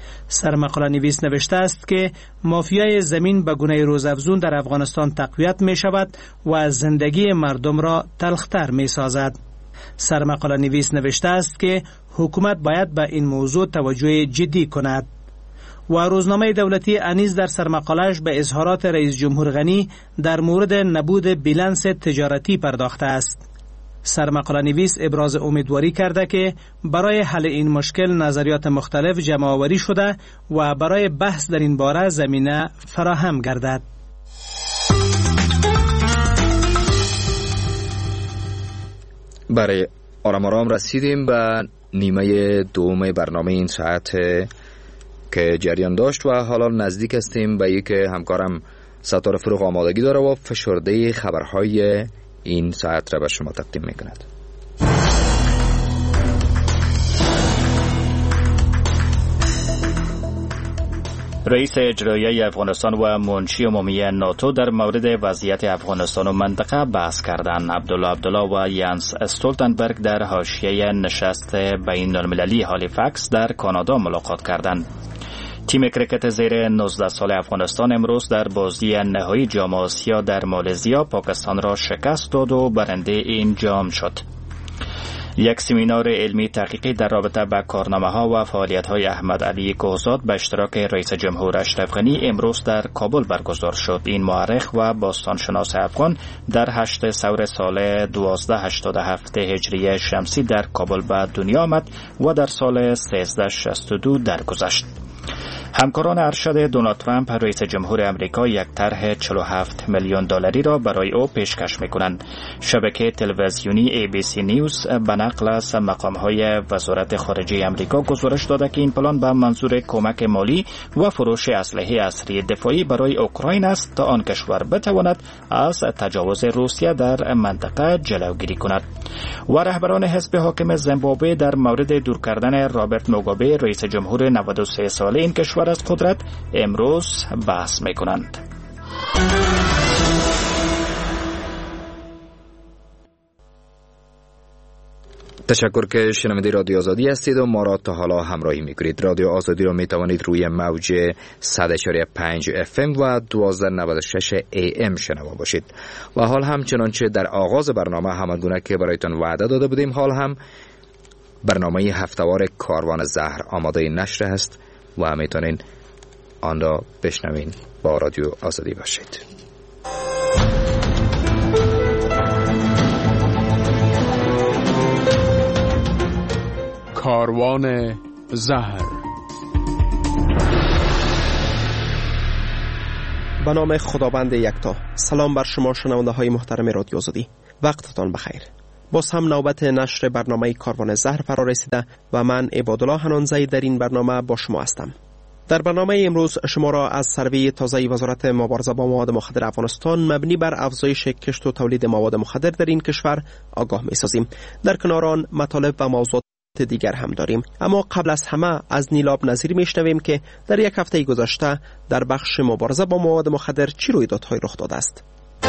سرمقاله نویس نوشته است که مافیای زمین به گونه روزافزون در افغانستان تقویت می شود و زندگی مردم را تلختر می سازد. سرمقاله نویس نوشته است که حکومت باید به این موضوع توجه جدی کند. و روزنامه دولتی انیز در سرمقاله‌اش به اظهارات رئیس جمهور غنی در مورد نبود بیلانس تجارتی پرداخته است. سرمقاله نویس ابراز امیدواری کرده که برای حل این مشکل نظریات مختلف جمع آوری شده و برای بحث در این باره زمینه فراهم گردد. برای آرام رسیدیم به نیمه دوم برنامه این ساعت که جریان داشت و حالا نزدیک هستیم به یک همکارم ستاره فروغ آمادگی داره و فشرده خبرهای این ساعت را به شما تقدیم میکند. رئیس اجرایی افغانستان و منشی عمومی ناتو در مورد وضعیت افغانستان و منطقه بحث کردند. عبدالله و یانس استولتنبرگ در حاشیه نشست بین المللی هالیفکس در کانادا ملاقات کردند. تیم کرکت زیر 19 سال افغانستان امروز در بازی نهایی جام آسیا در مالزیا پاکستان را شکست داد و برنده این جام شد. یک سمینار علمی تحقیقی در رابطه با کارنامه‌ها و فعالیت‌های احمد علی کوهزاد به اشتراک رئیس جمهور اشرف غنی امروز در کابل برگزار شد. این مورخ و باستانشناس افغان در 8 سور سال 1287 هجری شمسی در کابل به دنیا آمد و در سال 1362 درگذشت. همکاران ارشد دونالد ترامپ رئیس جمهور امریکا یک طرح 47 میلیون دلاری را برای او پیشکش می‌کنند. شبکه تلویزیونی ABC نیوز به نقل از مقام‌های وزارت خارجه امریکا گزارش داده که این پلان به منظور کمک مالی و فروش اسلحه عصری دفاعی برای اوکراین است تا آن کشور بتواند از تجاوز روسیه در منطقه جلوگیری کند. و رهبران حزب حاکم زیمبابوه در مورد دور کردن رابرت موگابه رئیس جمهور 93 ساله این کشور از قدرت امروز بحث می‌کنند. تشکر که شنونده رادیو آزادی هستید و ما را تا حالا همراهی می‌کنید. رادیو آزادی را می‌توانید روی موج 100.5 FM و 1296 AM شنوا باشید. و حال هم چنانچه در آغاز برنامه همانگونه که برایتان وعده داده بودیم، حال هم برنامه هفته‌وار کاروان زهر آماده نشر است و میتونین آن را بشنوین. با رادیو آزادی باشید. کاروان زهر. به نام خداوند یکتا. سلام بر شما شنونده های محترم رادیو آزادی. وقتتان بخیر. باز هم نوبت نشر برنامه کاروان زهر فرا رسیده و من عبادالله حنانزی در این برنامه با شما هستم. در برنامه امروز شما را از سروی تازه وزارت مبارزه با مواد مخدر افغانستان مبنی بر افزایش کشت و تولید مواد مخدر در این کشور آگاه می‌سازیم. در کنار آن مطالب و موضوعات دیگر هم داریم، اما قبل از همه از نیلاب نظیری میشنویم که در یک هفته گذشته در بخش مبارزه با مواد مخدر چه رویدادهایی رخ داده است.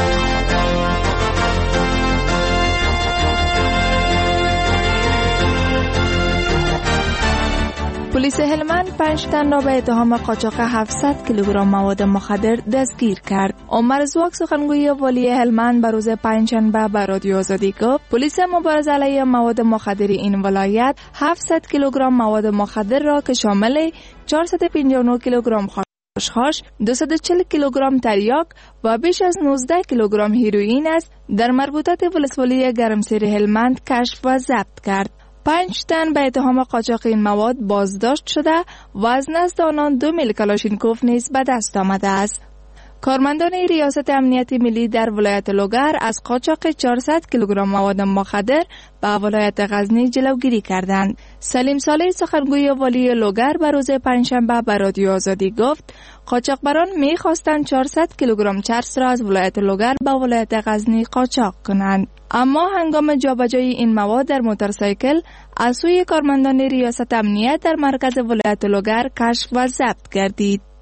پلیس هلمند 5 تن را به اتهام قاچاق 700 کیلوگرم مواد مخدر دستگیر کرد. عمر زواک سخنگوی والی هلمند به روز پنجشنبه به رادیو آزادی گفت پلیس مبارزه علیه مواد مخدر این ولایت 700 کیلوگرم مواد مخدر را که شامل 459 کیلوگرم خاشخاش، 240 کیلوگرم تریاک و بیش از 19 کیلوگرم هیروئین است در مربوطات ولسوالی گرمسیر هلمند کشف و ضبط کرد. 5 تن به اتهام قاچاق این مواد بازداشت شده و از نزد آنان 2 میل کلاشینکوف نیز به دست آمده است. کارمندان ریاست امنیت ملی در ولایت لوگر از قاچاق 400 کیلوگرم مواد مخدر به ولایت غزنی جلوگیری کردند. سلیم صالح سخنگوی والی لوگر به روز پنجشنبه به رادیو آزادی گفت قاچاقبران می‌خواستند 400 کیلوگرم چرس را از ولایت لوگر به ولایت غزنی قاچاق کنند، اما هنگام جابجایی این مواد در موتورسایکل از سوی کارمندان ریاست امنیت در مرکز ولایت لوگر کشف و ضبط گردید.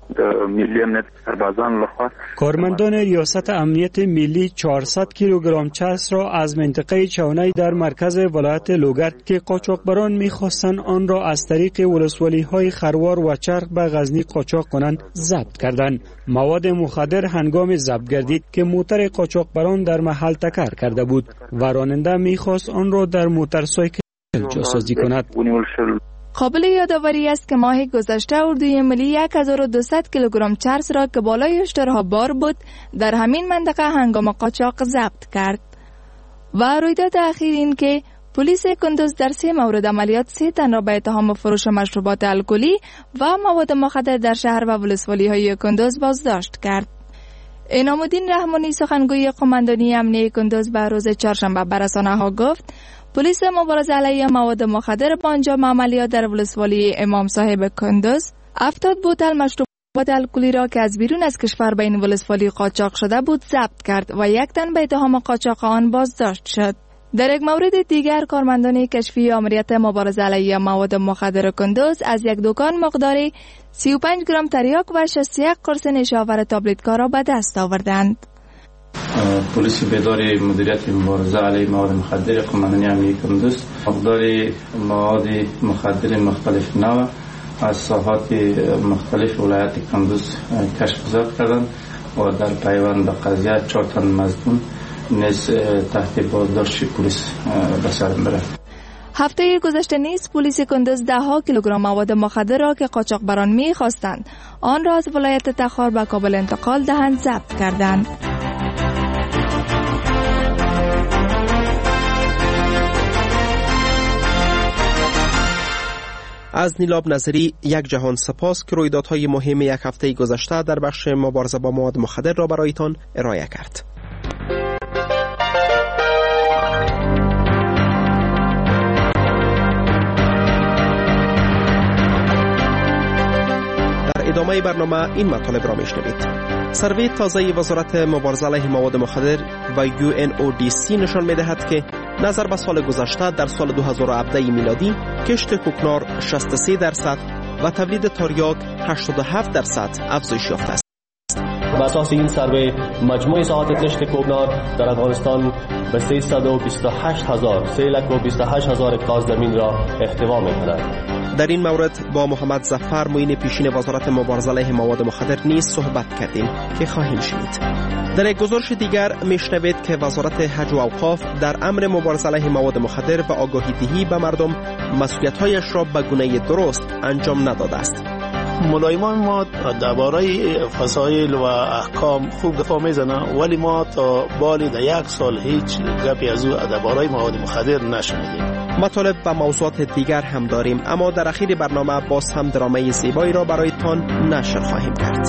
ملی امنیت سربازان لخوا کارمندان ریاست امنیت ملی 400 کیلوگرم چرس را از منطقه چونای در مرکز ولایت لوگر که قاچاقبران می‌خواستند آن را از طریق ولسوالی‌های خروار و چرخ به غزنی قاچاق کنند ضبط کردند. مواد مخدر هنگام ضبط گردید که موتر قاچاقبران در محل تکر کرده بود و راننده می‌خواست آن را در موتورسایکل جاسازی کند. قابل یادآوری است که ماه گذشته اردوی ملی 1200 کیلوگرم چرس را که بالای اشترها بار بود در همین منطقه هنگام قاچاق ضبط کرد. و رویداد اخیر این که پلیس کندوز در 3 مورد عملیات 3 تن را به اتهام فروش مشروبات الکلی و مواد مخدر در شهر و ولسوالی‌های کندوز بازداشت کرد. انعام الدین رحمانی سخنگوی قماندانی امنیه کندوز به روز چهارشنبه به رسانه‌ها گفت پلیس مبارزه علیه مواد مخدر با انجام عملیات در ولسوالی امام صاحب کندوز 70 بوتل مشروبات الکلی را که از بیرون از کشور به این ولسوالی قاچاق شده بود ضبط کرد و 1 تن به اتهام قاچاق آن بازداشت شد. در یک مورد دیگر کارمندان کشفی آمریت مبارزه علیه مواد مخدر کندوز از یک دکان مقداری 35 گرم تریاک و 61 قرص نشاور تابلتکار را به دست آوردند. پلیس بیدار مدیریت مبارزه علیه مواد مخدر قماندانی امنیه کندوز مقدار مواد مخدر مختلف نوع از ساحات مختلف ولایت کندوز کشف ضبط کردند و در پیوند به قضیه 4 تن مزدون نیز تحت بازداشت پلیس به سر می‌برد. هفته گذشته نیز پلیس کندوز 10 کیلوگرم مواد مخدر را که قاچاقبران می‌خواستند آن را از ولایت تخار به کابل انتقال دهند ضبط کردند. از نیلاب نظری یک جهان سپاس که رویدادهای مهم یک هفته گذشته در بخش مبارزه با مواد مخدر را برایتان ارائه کرد. در ادامه برنامه این مطالب را میشنوید. سروی تازه وزارت مبارزه علیه مواد مخدر و UNODC نشان می‌دهد که نظر به سال گذشته در سال 2017 میلادی کشت کوکنار 63% و تولید تریاک 87% افزایش یافته است. بر اساس این سروی مجموع ساحات کشت کوکنار در افغانستان به 328,000 هکتار زمین را احتوا می‌کند. در این مورد با محمد ظفر معین پیشین وزارت مبارزه علیه مواد مخدر نیز صحبت کردیم که خواهیم شنید. در یک گزارش دیگر میشنوید که وزارت حج و اوقاف در امر مبارزه علیه مواد مخدر و آگاهی دهی به مردم مسئولیت‌هایش را به گونه درست انجام نداده است. ملایمان ما درباره فضایل و احکام خوب دفاع میزنه ولی ما تا بالی در 1 سال هیچ گپی از او درباره مواد مخدر نشنیدیم. مطالب و موضوعات دیگر هم داریم اما در اخیر برنامه باز هم درامه زیبایی را برایتان نشر خواهیم کرد.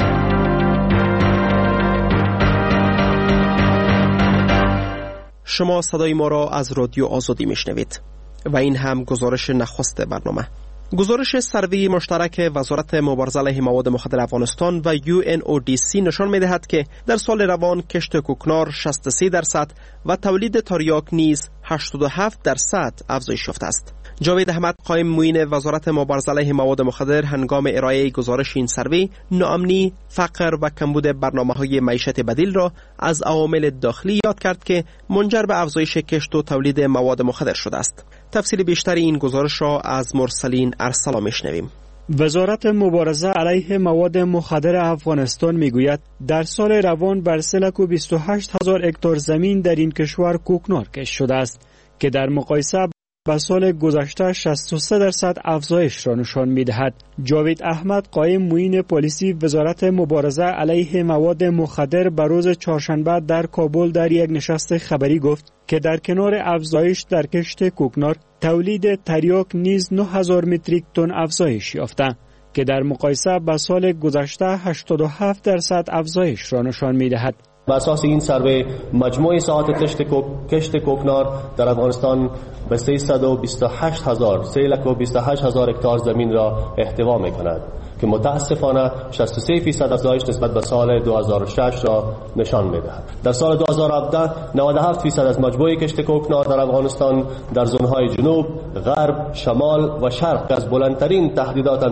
شما صدای ما را از رادیو آزادی میشنوید و این هم گزارش نخست برنامه. گزارش سروی مشترک وزارت مبارزه علیه مواد مخدر افغانستان و UNODC نشان می‌دهد که در سال روان کشت کوکنار 63% و تولید تریاک نیز 87% افزایش یافته است. جاوید احمد قائم معین وزارت مبارزه علیه مواد مخدر هنگام ارائه گزارش این سروی ناامنی، فقر و کمبود برنامه‌های معیشت بدیل را از عوامل داخلی یاد کرد که منجر به افزایش کشت و تولید مواد مخدر شده است. تفصیل بیشتر این گزارش را از مرسلین ارسلا میشنویم. وزارت مبارزه علیه مواد مخدر افغانستان میگوید در سال روان بر 328,000 هکتار زمین در این کشور کوکنار کشت شده است که در مقایسه با سال گذشته 63% افزایش را نشان می‌دهد. جاوید احمد قائم معین پلیسی وزارت مبارزه علیه مواد مخدر به روز چهارشنبه در کابل در یک نشست خبری گفت که در کنار افزایش در کشت کوکنار تولید تریاک نیز 9,000 متریک تن افزایش یافته که در مقایسه با سال گذشته 87% افزایش را نشان می‌دهد. بر اساس این سروی مجموع ساحات کشت کوکنار در افغانستان به 328,000 هکتار زمین را احتوا می‌کند که متاسفانه 63% افزایش نسبت به سال 2006 را نشان می‌دهد. در سال 2017 97% از مجموع کشت کوکنار در افغانستان در زون‌های جنوب، غرب، شمال و شرق از بلندترین تهدیدات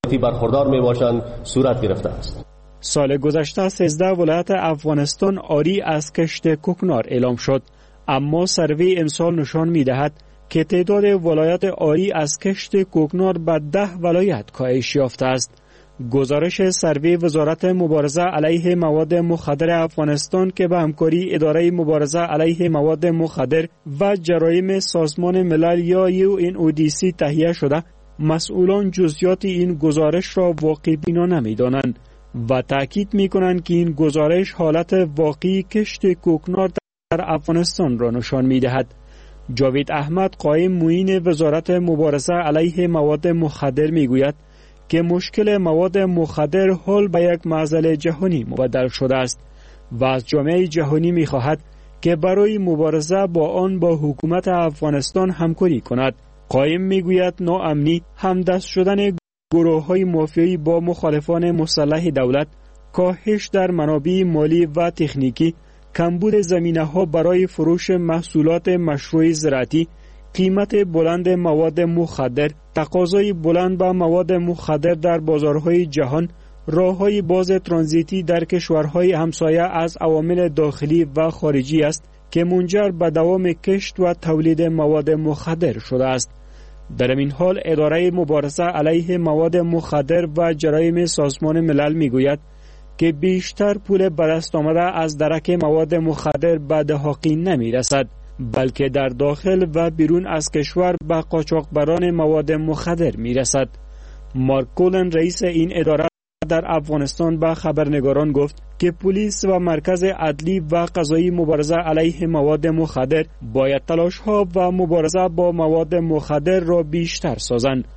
برخوردار میباشند صورت گرفته است. سال گذشته 13 ولایت افغانستان عاری از کشت کوکنار اعلام شد، اما سروی امسال نشان می‌دهد که تعداد ولایت عاری از کشت کوکنار به 10 ولایت کاهش یافته است. گزارش سروی وزارت مبارزه علیه مواد مخدر افغانستان که به همکاری اداره مبارزه علیه مواد مخدر و جرایم سازمان ملل یا UNODC تهیه شده، مسئولان جزئیات این گزارش را واقع بینا نمی‌دانند و تأکید می‌کنند که این گزارش حالت واقعی کشت کوکنار در افغانستان را نشان می‌دهد. جاوید احمد قائم معین وزارت مبارزه علیه مواد مخدر می‌گوید که مشکل مواد مخدر حال به یک معضل جهانی مبدل شده است و از جامعه جهانی می‌خواهد که برای مبارزه با آن با حکومت افغانستان همکاری کند. قائم می‌گوید ناامنی، همدست شدن گروه‌های مافیایی با مخالفان مسلح دولت، کاهش در منابع مالی و تکنیکی، کمبود زمینه‌ها برای فروش محصولات مشروع زراعتی، قیمت بلند مواد مخدر، تقاضای بلند به مواد مخدر در بازارهای جهان، راه‌های باز ترانزیتی در کشورهای همسایه از عوامل داخلی و خارجی است که منجر به دوام کشت و تولید مواد مخدر شده است. در این حال اداره مبارزه علیه مواد مخدر و جرایم سازمان ملل میگوید که بیشتر پول به دست آمده از درک مواد مخدر به دهاقین نمی رسد، بلکه در داخل و بیرون از کشور به قاچاقبران مواد مخدر می رسد. مارک کولن رئیس این اداره در افغانستان به خبرنگاران گفت که پلیس و مرکز عدلی و قضایی مبارزه علیه مواد مخدر باید تلاش‌ها و مبارزه با مواد مخدر را بیشتر سازند.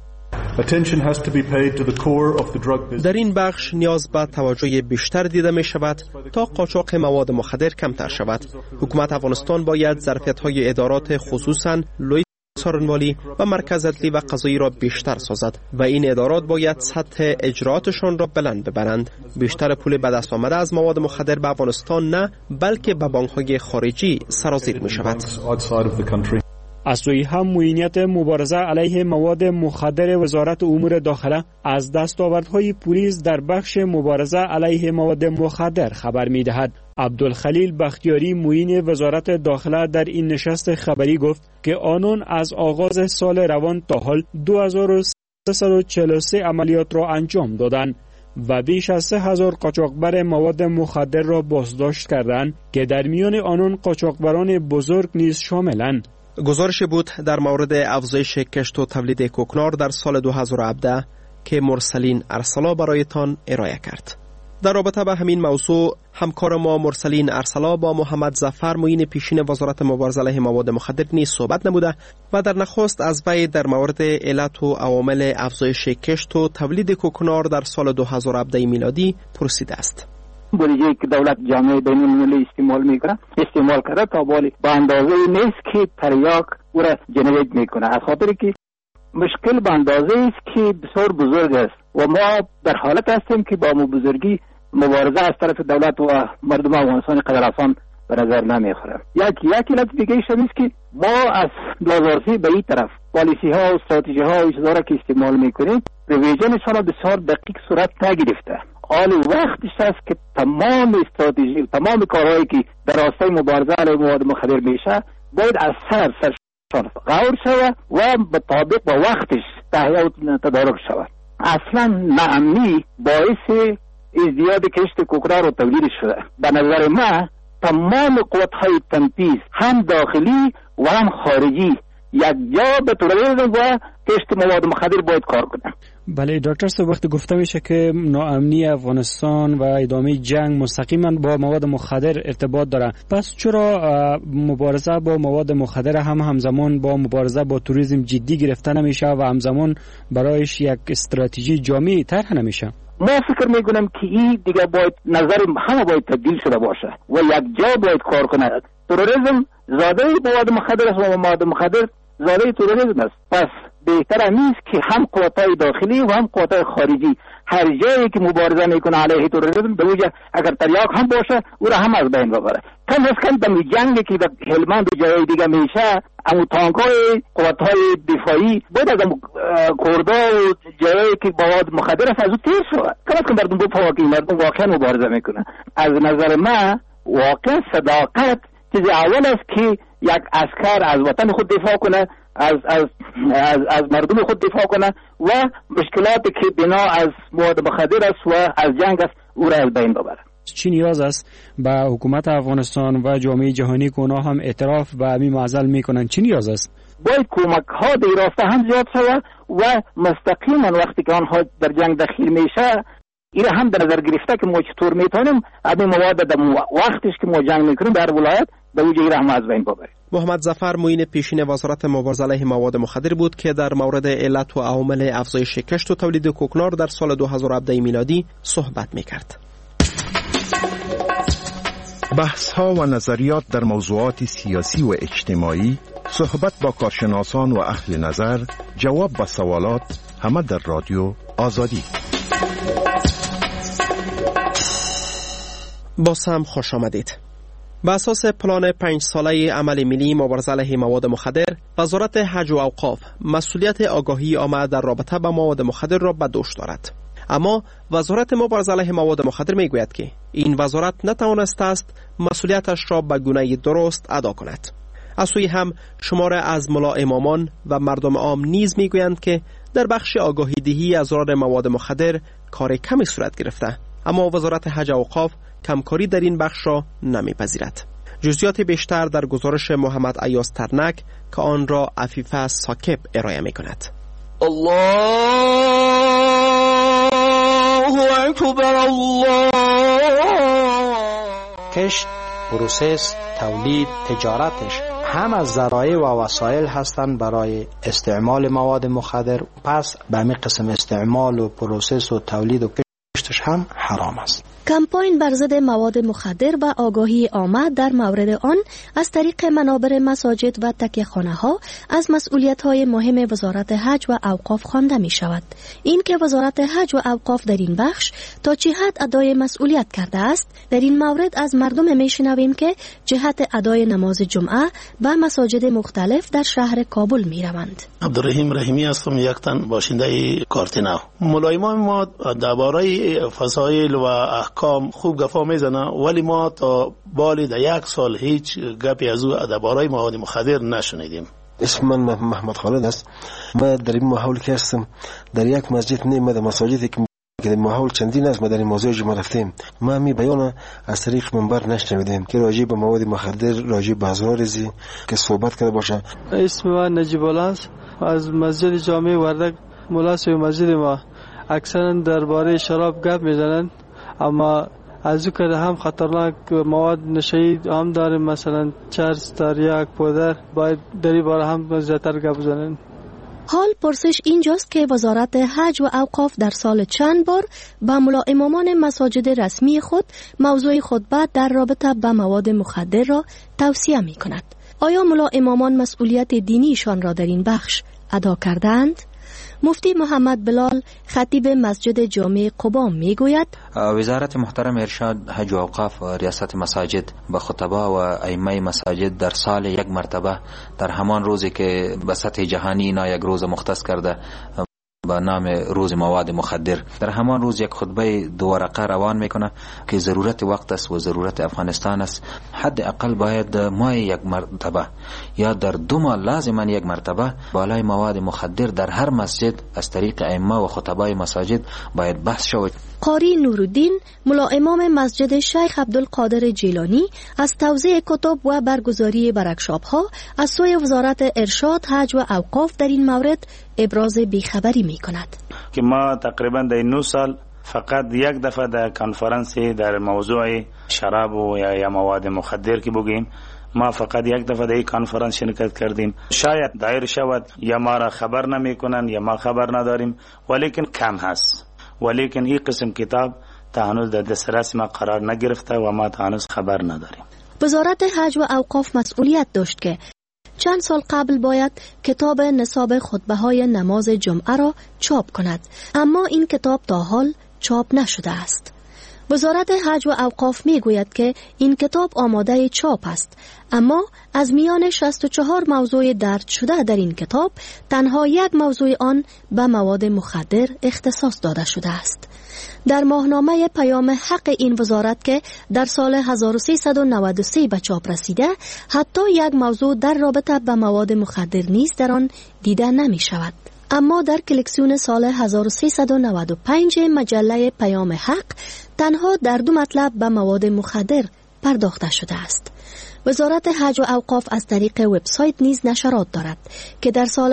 در این بخش نیاز به توجه بیشتر دیده می شود تا قاچاق مواد مخدر کمتر شود. حکومت افغانستان باید ظرفیت‌های ادارات خصوصاً لوی سارنوالی و مرکز عدلی و قضایی را بیشتر سازد و این ادارات باید سطح اجراتشان را بلند ببرند. بیشتر پول به دست آمده از مواد مخدر به افغانستان نه بلکه به بانک‌های خارجی سرازیر می شود. از سوی هم معینیت مبارزه علیه مواد مخدر وزارت امور داخله از دستاوردهای پلیس در بخش مبارزه علیه مواد مخدر خبر می‌دهد. عبدالخلیل بختیاری معین وزارت داخله در این نشست خبری گفت که آنان از آغاز سال روان تا حال 2343 عملیات را انجام دادند و بیش از 3000 قاچاقبر مواد مخدر را بازداشت کردند که در میان آنان قاچاقبران بزرگ نیز شاملند. گزارش بود در مورد افزایش کشت و تولید کوکنار در سال 2017 که مرسلین ارسلا برایتان ارائه کرد. در رابطه با همین موضوع همکار ما مرسلین ارسلا با محمد ظفر معین پیشین وزارت مبارزه علیه مواد مخدر نیز صحبت نموده و در نخست از وی در مورد علت و عوامل افزایش کشت و تولید کوکنار در سال 2017 میلادی پرسیده است. بودجه‌ای که دولت جامعه بین‌المللی استعمال کرده تا بالی به اندازه نیست که تریاک او را جنریت میکنه، از خاطر که مشکل به اندازه است که بسیار بزرگ است و ما در حالت هستیم که با بزرگی مبارزه از طرف دولت و مردم افغانستان قدر آسان به نظر نمیخوره. یک علت دیگه ایش است که ما از 2003 به این طرف پالیسی ها و استراتژی ها و چیزا را که استعمال میکنیم ریویژنشان را بسیار دقیق صورت نگرفته. حال وقتش است که تمام استراتژی تمام کارهایی که در راستای مبارزه علیه مواد مخدر میشه باید از سرشان غور شود و به طابق با وقتش تهیه و تدارک شود. اصلا ناامنی باعث ازدیاد کشت کوکنار و تولید شده. به نظر من تمام قوت‌های تنفیذ هم داخلی و هم خارجی یک جا به تروریسم و کشت مواد مخدر باید کار کنه. بله دکتر صاحب، وقتی گفته میشه که ناامنی افغانستان و ادامه جنگ مستقیما با مواد مخدر ارتباط داره، پس چرا مبارزه با مواد مخدر هم همزمان با مبارزه با تروریسم جدی گرفته نمیشه و همزمان برایش یک استراتژی جامعی طرح نمیشه؟ ما فکر میکنم که این دیگه باید نظر همه باید تبدیل شده باشه و یک جا باید کار کنه. تروریسم زاده مواد مخدر است و مواد مخدر زاده تروریسم است. پس بهتر نیست که هم قوت‌های داخلی و هم قوت‌های خارجی هر جایی که مبارزه میکنه علیه تروریسم به وجه اگر تریاک هم باشه او را هم از بین ببره. کم از کم در جنگی که در هلمند و جای دیگه میشه امو تانک‌های قوت‌های دفاعی باید از کردا و جایی که مواد مخدر است از او تیر شود. کم از کم مردم بفهمن که مردم واقعا مبارزه میکنه. از نظر من واقعا صداقت چیز اول است که یک عسکر از وطن خود دفاع کنه، از مردم خود دفاع کنه و مشکلاتی که بنا از مواد مخدر است و از جنگ است او را از بین ببره. چی نیاز است به حکومت افغانستان و جامعه جهانی که اونا هم اعتراف به همین معضل میکنن؟ چی نیاز است؟ باید کمک ها در راسته هم زیاد شود و مستقیما وقتی که آنها در جنگ دخیل میشه این هم در نظر گرفته که ما چطور میتونیم همین مواد در وقتش که ما جنگ میکنیم در ولایت به وجه این هم از بین ببریم. محمد ظفر معین پیشین وزارت مبارزه علیه مواد مخدر بود که در مورد علت و عوامل افزایش کشت و تولید کوکنار در سال 2017 میلادی صحبت میکرد. بحث ها و نظریات در موضوعات سیاسی و اجتماعی، صحبت با کارشناسان و اهل نظر، جواب به سوالات، همه در رادیو آزادی. باز هم خوش آمدید. به اساس پلان 5 ساله عمل ملی مبارزه علیه مواد مخدر، وزارت حج و اوقاف مسئولیت آگاهی عامه در رابطه با مواد مخدر را به دوش دارد. اما وزارت مبارزه علیه مواد مخدر میگوید که این وزارت نتوانسته است مسئولیتش را به گونه درست ادا کند. از سوی هم شماره از ملا امامان و مردم عام نیز میگویند که در بخش آگاهی دهی از ضرر مواد مخدر کار کمی صورت گرفته، اما وزارت حج و اوقاف کمکاری در این بخش را نمیپذیرد. جزئیات بیشتر در گزارش محمد ایاز ترنک که آن را عفیفه ساکب ارائه میکند. الله اکبر الله. کشت، پروسس، تولید، تجارتش هم از ذرایع و وسایل هستند برای استعمال مواد مخدر. پس به همین قسم استعمال و پروسس و تولید و کشتش هم حرام است. کمپاین بر ضد مواد مخدر و آگاهی عامه در مورد آن از طریق منابر مساجد و تکیه‌خانه‌ها از مسئولیت‌های مهم وزارت حج و اوقاف خوانده می‌شود. این که وزارت حج و اوقاف در این بخش تا چه حد ادای مسئولیت کرده است، در این مورد از مردم می‌شنویم که جهت ادای نماز جمعه و مساجد مختلف در شهر کابل می‌روند. عبدالرحیم رحیمی هستم، یک تن باشنده کارتناو. ملایمان ما درباره فضایل و احکام خوب گفا میزنه، ولی ما تا بالی در 1 سال هیچ گپی از او درباره مواد مخدر نشنیدیم. اسم من محمد خالد است. ما در این محول که هستم در یک مسجد نیم در مساجدی که در محول چندین است ما در این موضوع جمع رفتیم. ما می بیان از طریق منبر نشنیدیم که راجع به مواد مخدر، راجع به ازرارزی که صحبت کرده باشه. اسم من نجیب الله است، از مسجد جامع وردک ملاصق مسجد ما. اکثرا درباره شراب گپ میزنند، اما از او که هم خطرناک مواد نشه‌ای هم داریم، مثلا چرس، تریاک، پودر، باید دری باره هم زیادتر گپ بزنن. حال پرسش اینجاست که وزارت حج و اوقاف در سال چند بار به ملا امامان مساجد رسمی خود موضوع خطبه در رابطه با مواد مخدر را توصیه می کند. آیا ملا امامان مسئولیت دینیشان را در این بخش ادا کردند؟ مفتی محمد بلال خطیب مسجد جامع قبا میگوید وزارت محترم ارشاد حج و اوقاف و ریاست مساجد به خطبا و ائمه مساجد در سال 1 مرتبه در همان روزی که به سطح جهانی اینا یک روز مختص کرده با نام روز مواد مخدر، در همان روز یک خطبه 2 ورقه روان میکنه که ضرورت وقت است و ضرورت افغانستان است. حد اقل باید ماه 1 مرتبه یا در 2 ماه لازما 1 مرتبه بالای مواد مخدر در هر مسجد از طریق ائمه و خطبای مساجد باید بحث شود. قاری نورالدین ملا امام مسجد شیخ عبدالقادر جیلانی از توزیع کتب و برگزاری ورکشاپ ها از سوی وزارت ارشاد حج و اوقاف در این مورد ابراز بیخبری می کند که ما تقریبا در 9 سال فقط 1 دفعه در کنفرانسی در موضوع شراب و یا مواد مخدر که بگیم ما فقط 1 دفعه در این کنفرانس شرکت کردیم. شاید دایر شود یا ما را خبر نمی کنن یا ما خبر نداریم، ولیکن کم هست. ولیکن این قسم کتاب تا هنوز در دسترس ما قرار نگرفته و ما تا هنوز خبر نداریم. وزارت حج و اوقاف مسئولیت داشت که چند سال قبل باید کتاب نصاب خطبه های نماز جمعه را چاپ کند، اما این کتاب تا حال چاپ نشده است. وزارت حج و اوقاف می گوید که این کتاب آماده چاپ است، اما از میان 64 موضوع درج شده در این کتاب تنها یک موضوع آن به مواد مخدر اختصاص داده شده است. در ماهنامه پیام حق این وزارت که در سال 1393 به چاپ رسیده، حتی یک موضوع در رابطه به مواد مخدر نیز در آن دیده نمی شود. اما در کلکسیون سال 1395 مجله پیام حق تنها در 2 مطلب به مواد مخدر پرداخته شده است. وزارت حج و اوقاف از طریق وبسایت نیز نشرات دارد که در سال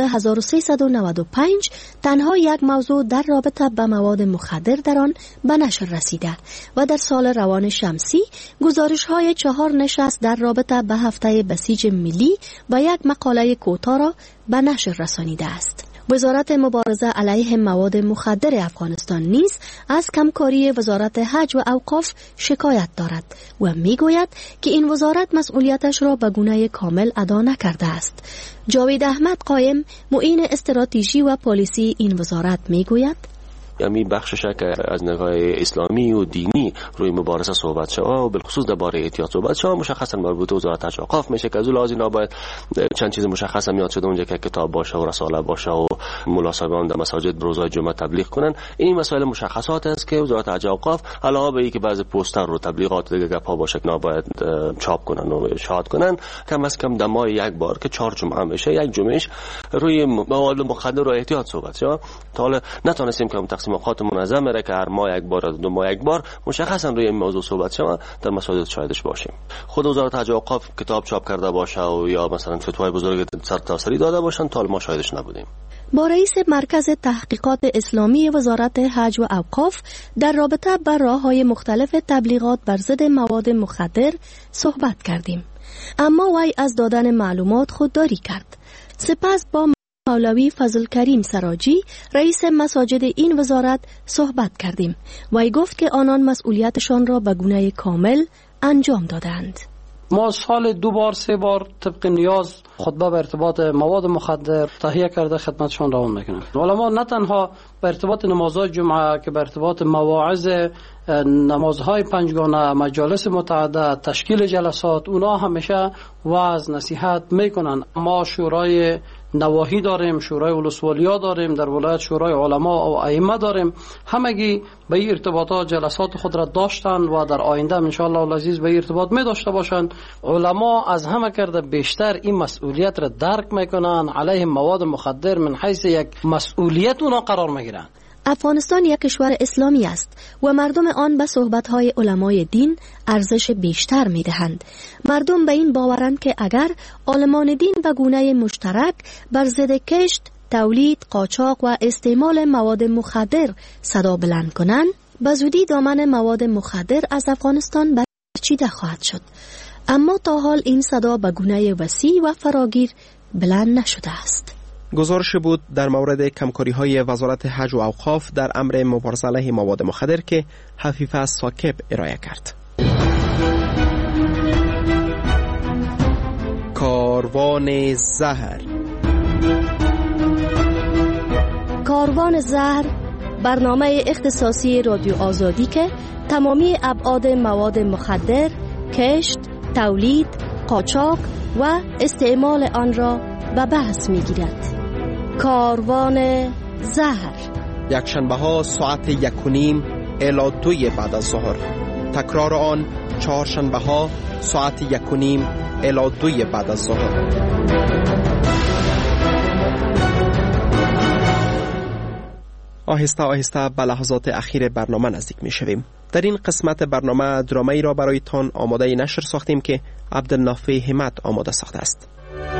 1395 تنها یک موضوع در رابطه به مواد مخدر در آن به نشر رسیده و در سال روان شمسی گزارش‌های 4 نشست در رابطه به هفته بسیج ملی و یک مقاله کوتاه را به نشر رسانیده است. وزارت مبارزه علیه مواد مخدر افغانستان نیز از کمکاری وزارت حج و اوقاف شکایت دارد و میگوید که این وزارت مسئولیتش را به گونه کامل ادا نکرده است. جاوید احمد قائم، معین استراتژی و پالیسی این وزارت میگوید یعنی بخشش که از نگاه اسلامی و دینی روی مبارزه صحبت شود و بالخصوص درباره احتیاط صحبت شود، مشخصا مربوط به وزارت حج و اوقاف میشه که از لحاظ نباید چند چیز مشخص میاد شده اونجا که کتاب باشه و رساله باشه و ملا صاحبان در مساجد روزهای جمعه تبلیغ کنن. این مسائل مشخصات است که وزارت حج و اوقاف علاوه بر اینکه بعضی پوستر و تبلیغات دیگه گپا باشه که نباید چاپ کنن و اشاعت کنن، کم از کم در ماه یک بار که 4 جمعه میشه، یک جمعهش روی مواد مخدر و احتیاط صحبت شه. تا حالا نتونستیم که تقسیمات منظم را که هر ماه یک بار یا 2 ماه یک بار مشخصا روی این موضوع صحبت شود در مساجد شاهدش باشیم. خود وزارت حج و اوقاف کتاب چاپ کرده باشه و یا مثلا فتوای بزرگ سرتاسری داده باشن تا ما شاهدش نبودیم. با رئیس مرکز تحقیقات اسلامی وزارت حج و اوقاف در رابطه با راه‌های مختلف تبلیغات بر ضد مواد مخدر صحبت کردیم، اما وی از دادن معلومات خودداری کرد. سپس با مولوی فضل کریم سراجی رئیس مساجد این وزارت صحبت کردیم. وی گفت که آنان مسئولیتشان را به گونه کامل انجام دادند. ما سال 2 بار 3 بار طبق نیاز خطبه به ارتباط مواد مخدر تهیه کرده خدمتشان روان میکنند. علما نه تنها به ارتباط نمازهای جمعه که به ارتباط مواعظ نمازهای 5 گانه، مجالس متعدد، تشکیل جلسات، اونا همیشه واعظ نصیحت میکنن. ما شورای نواحی داریم، شورای ولسوالیا داریم، در ولایت شورای علما و ائمه داریم. همگی به این ارتباطات جلسات خود را داشتن و در آینده ان شاء الله العزیز به ارتباط می داشته باشند. علما از همه کرده بیشتر این مسئولیت را درک میکنن، علیه مواد مخدر من حیث یک مسئولیت اونا قرار میگیرن. افغانستان یک کشور اسلامی است و مردم آن به صحبت‌های علمای دین ارزش بیشتر می‌دهند. مردم به این باورند که اگر عالمان دین به گونه مشترک بر ضد کشت، تولید، قاچاق و استعمال مواد مخدر صدا بلند کنند، به زودی دامن مواد مخدر از افغانستان برچیده خواهد شد. اما تا حال این صدا به گونه وسیع و فراگیر بلند نشده است. گزارش بود در مورد کمکاری‌های وزارت حج و اوقاف در امر مبارزه علیه مواد مخدر که حفیظ ساکب ارائه کرد. کاروان زهر. کاروان زهر برنامه اختصاصی رادیو آزادی که تمامی ابعاد مواد مخدر، کشت، تولید، قاچاق و استعمال آن را به بحث می‌گیرد. کاروان زهر، یکشنبه ها ساعت 1:30 الی 2 بعد از ظهر. تکرار آن چهارشنبه ها ساعت 1:30 الی 2 بعد از ظهر. آهسته آهسته به لحظات اخیر برنامه نزدیک می شویم. در این قسمت برنامه درامه‌ای را برایتان آماده نشر ساختیم که عبدالنافع همت آماده ساخته است.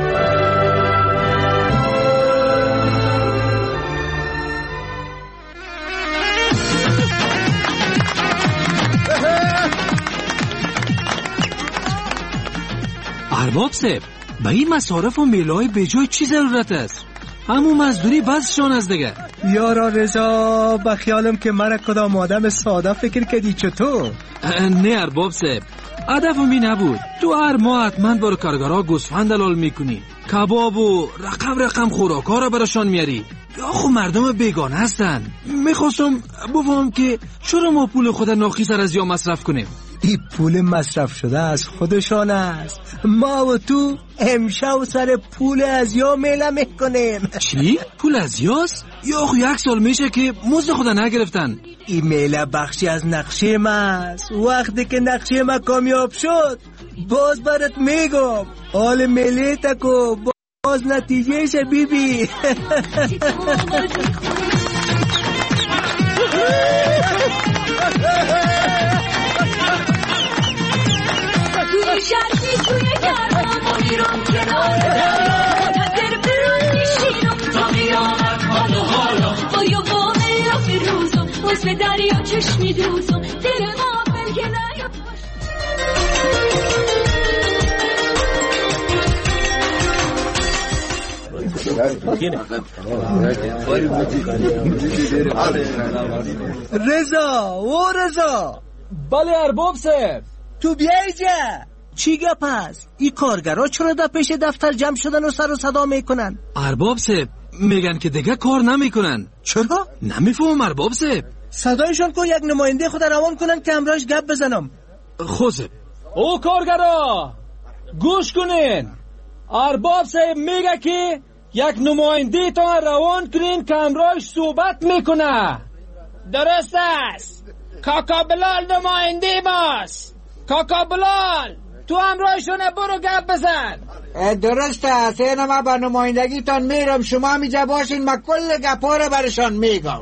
ارباب صاحب، به این مصارف و میلای به جای چی ضرورت است؟ همون مزدوری بسشان از دیگه. یارا رضا، به خیالم که مرا کدام آدم ساده فکر کردی چطور؟ نه ارباب صاحب، هدفم این نبود. تو هر ماه حتما بار کارگرها گوسفند دلال میکنی. کباب و رقم خوراک‌ها را براشان میاری؟ یا خو مردم بیگانه هستن. میخواستم بفهم که چرا ما پول خود ناخیسر از یا مصرف کنیم؟ این پول مصرف شده از خودشان است. ما و تو امشب سر پول از یا میله میکنیم. چی؟ پول از یاست؟ یا خو 1 سال میشه که مزد خود نگرفتن. این میله بخشی از نقشه ما است. وقتی که نقشه ما کامیاب شد باز برات میگم. حال میله تکو باز نتیجهش بیبی. توی شرقی توی گرمان ما میرم کنار دریا منتظر برون میشینم تا قیامت حال و حالا با یه وامه یا فیروزم واسه دریا چشمی دوزم دل غافل که نیاد رضا بله ارباب صاحب تو بیایی جا. چی گپ هست؟ این کارگرها چرا در پیش دفتر جمع شدن و سر و صدا میکنن؟ ارباب صاحب میگن که دیگه کار نمیکنن. چرا؟ نمیفهم ارباب صاحب. صدایشون کو یک نماینده خود روان کنن که امراش گپ بزنم. خوزه او کارگرها گوش کنین. ارباب صاحب میگه که یک نماینده تا روان کنین که امراش صحبت میکنه. درست است. کاکا بلال نماینده باست. کاکا بلال تو همراهشونه برو گپ بزن. درست است. اینه ما با نمایندگی تان میرم. شما میجا باشین ما کل گپا رو برشان میگم.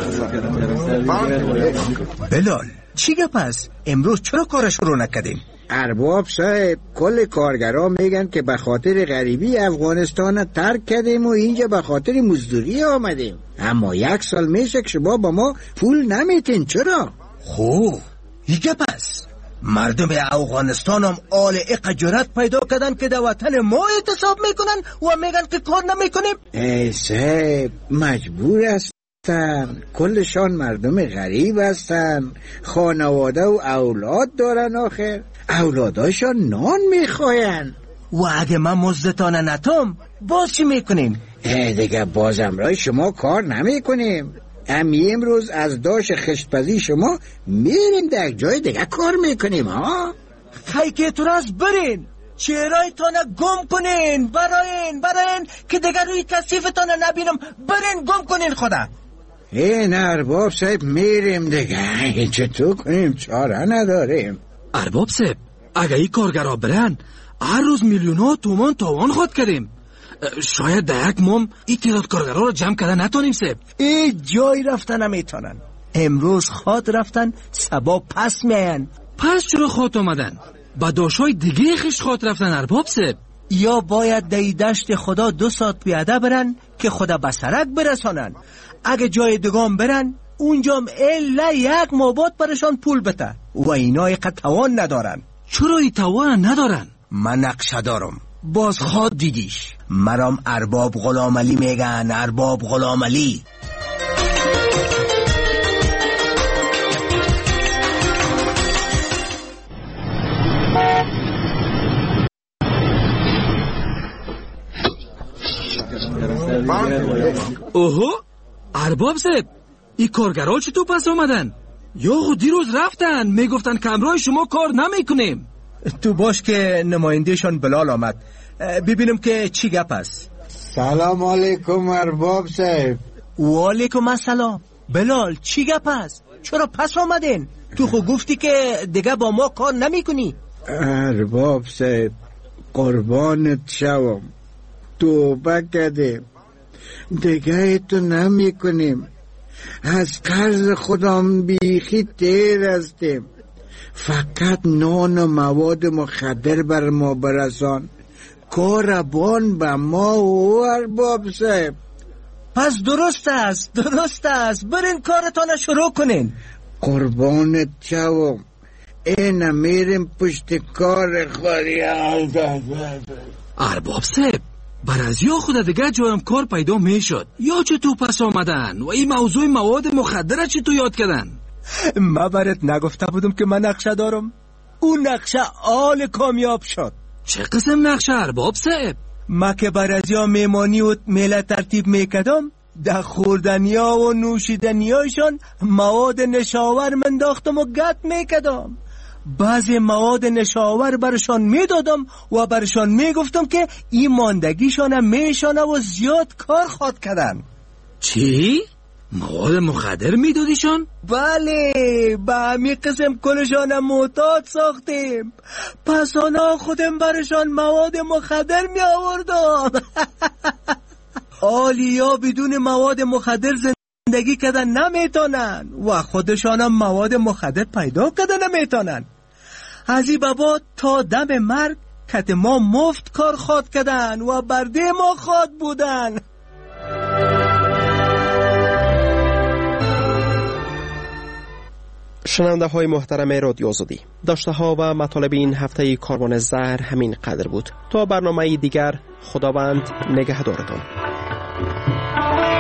بلال چی گپ است؟ امروز چرا کارش رو نکردیم؟ ارباب صاحب کل کارگرها میگن که به خاطر غریبی افغانستان ترک کردیم و اینجا به خاطر مزدوری آمدیم. اما 1 سال میشه که شما با ما پول نمیتین. چرا؟ خوب این گپ است. مردم افغانستان هم آل اقجارت پیدا کردن که در وطن ما اعتصاب میکنن و میگن که کار نمیکنیم. ای صاحب مجبور هستن. کلشان مردم غریب هستن. خانواده و اولاد دارن. آخر اولاداشان نان میخواین. و اگه من مزدتان نتم باز چی میکنیم؟ دیگه باز امرای شما کار نمیکنیم. امروز از داش خشتپزی شما میریم در جای دیگه کار میکنیم. ها خی که تو راست برین چهرهای تانه گم کنین. براین که دیگه روی کسیف تانه نبینم. برین گم کنین خدا. این ارباب صاحب میریم دیگه. چطور کنیم؟ چاره نداریم. ارباب صاحب اگه این کارگرها برن هر روز میلیون‌ها تومان تاوان خود کردیم. شاید در 1 ماه این تعداد کارگرها رو جمع کردن نتونیم صاحب. این جای رفتن نمیتونن. امروز خاط رفتن سبا پس میاین. پس چرا خاط آمدن؟ با داشای دیگه خش خاط رفتن ارباب صاحب. یا باید در دشت خدا 2 ساعت پیاده برن که خدا به سرک برسانن. اگه جای دگام برن اونجام الا 1 ماه بعد برشان پول بده و اینا یک توان ندارن. چرا این توان ندارن؟ من نقشه دارم. باز خواد دیدیش. مرام ارباب غلام علی میگن. ارباب غلام علی. اوهو ارباب صاحب این کارگرها چطور پس آمدن؟ یا خود دیروز رفتن میگفتن کمرای شما کار نمیکنیم. تو باش که نمایندهشان بلال آمد. ببینم که چی گپ است. سلام علیکم ارباب صاحب. و علیکم السلام. بلال چی گپ است؟ چرا پس آمدین؟ تو خود گفتی که دیگه با ما کار نمیکنی. ارباب صاحب قربانت شوم. توبه کردیم دیگه تو نمیکنیم. از قرض خودم بیخی تیر هستیم. فقط نان و مواد مخدر بر ما برسان. کاربان به ما و ارباب صاحب. پس درست است. برین کارتان شروع کنین. قربانت شوم. این میریم پشت کار خودی. ارباب صاحب برازیا خود دیگه جایم کار پیدا میشد. یا چه تو پس آمدن و این موضوع مواد مخدر چی تو یاد کردن؟ ما برات نگفته بودم که من نقشه دارم؟ اون نقشه آل کامیاب شد. چه قسم نقشه ارباب صاحب؟ ما که بر از یا میمانی و میله ترتیب میکدم در خوردنیا و نوشیدنیاشان مواد نشاور منداختم و گت میکدم. بعضی مواد نشاور برشان میدادم و برشان میگفتم که این ماندگیشان میشانه و زیاد کار خواد کردن. چی؟ مواد مخدر میدادیشان؟ بله، به همین قسم کلشان معتاد ساختیم. پس آنها خودم برشان مواد مخدر می آوردم. آلیا بدون مواد مخدر زندگی کردن نمیتونن و خودشان هم مواد مخدر پیدا کردن نمیتونن. از این بابا تا دم مرگ کت ما مفت کار خواد کردن و برده ما خواد بودن. شنونده های محترم رادیو آزادی، داشته ها و مطالب این هفته کاروان زهر همین قدر بود. تا برنامه دیگر، خداوند نگهدارتان.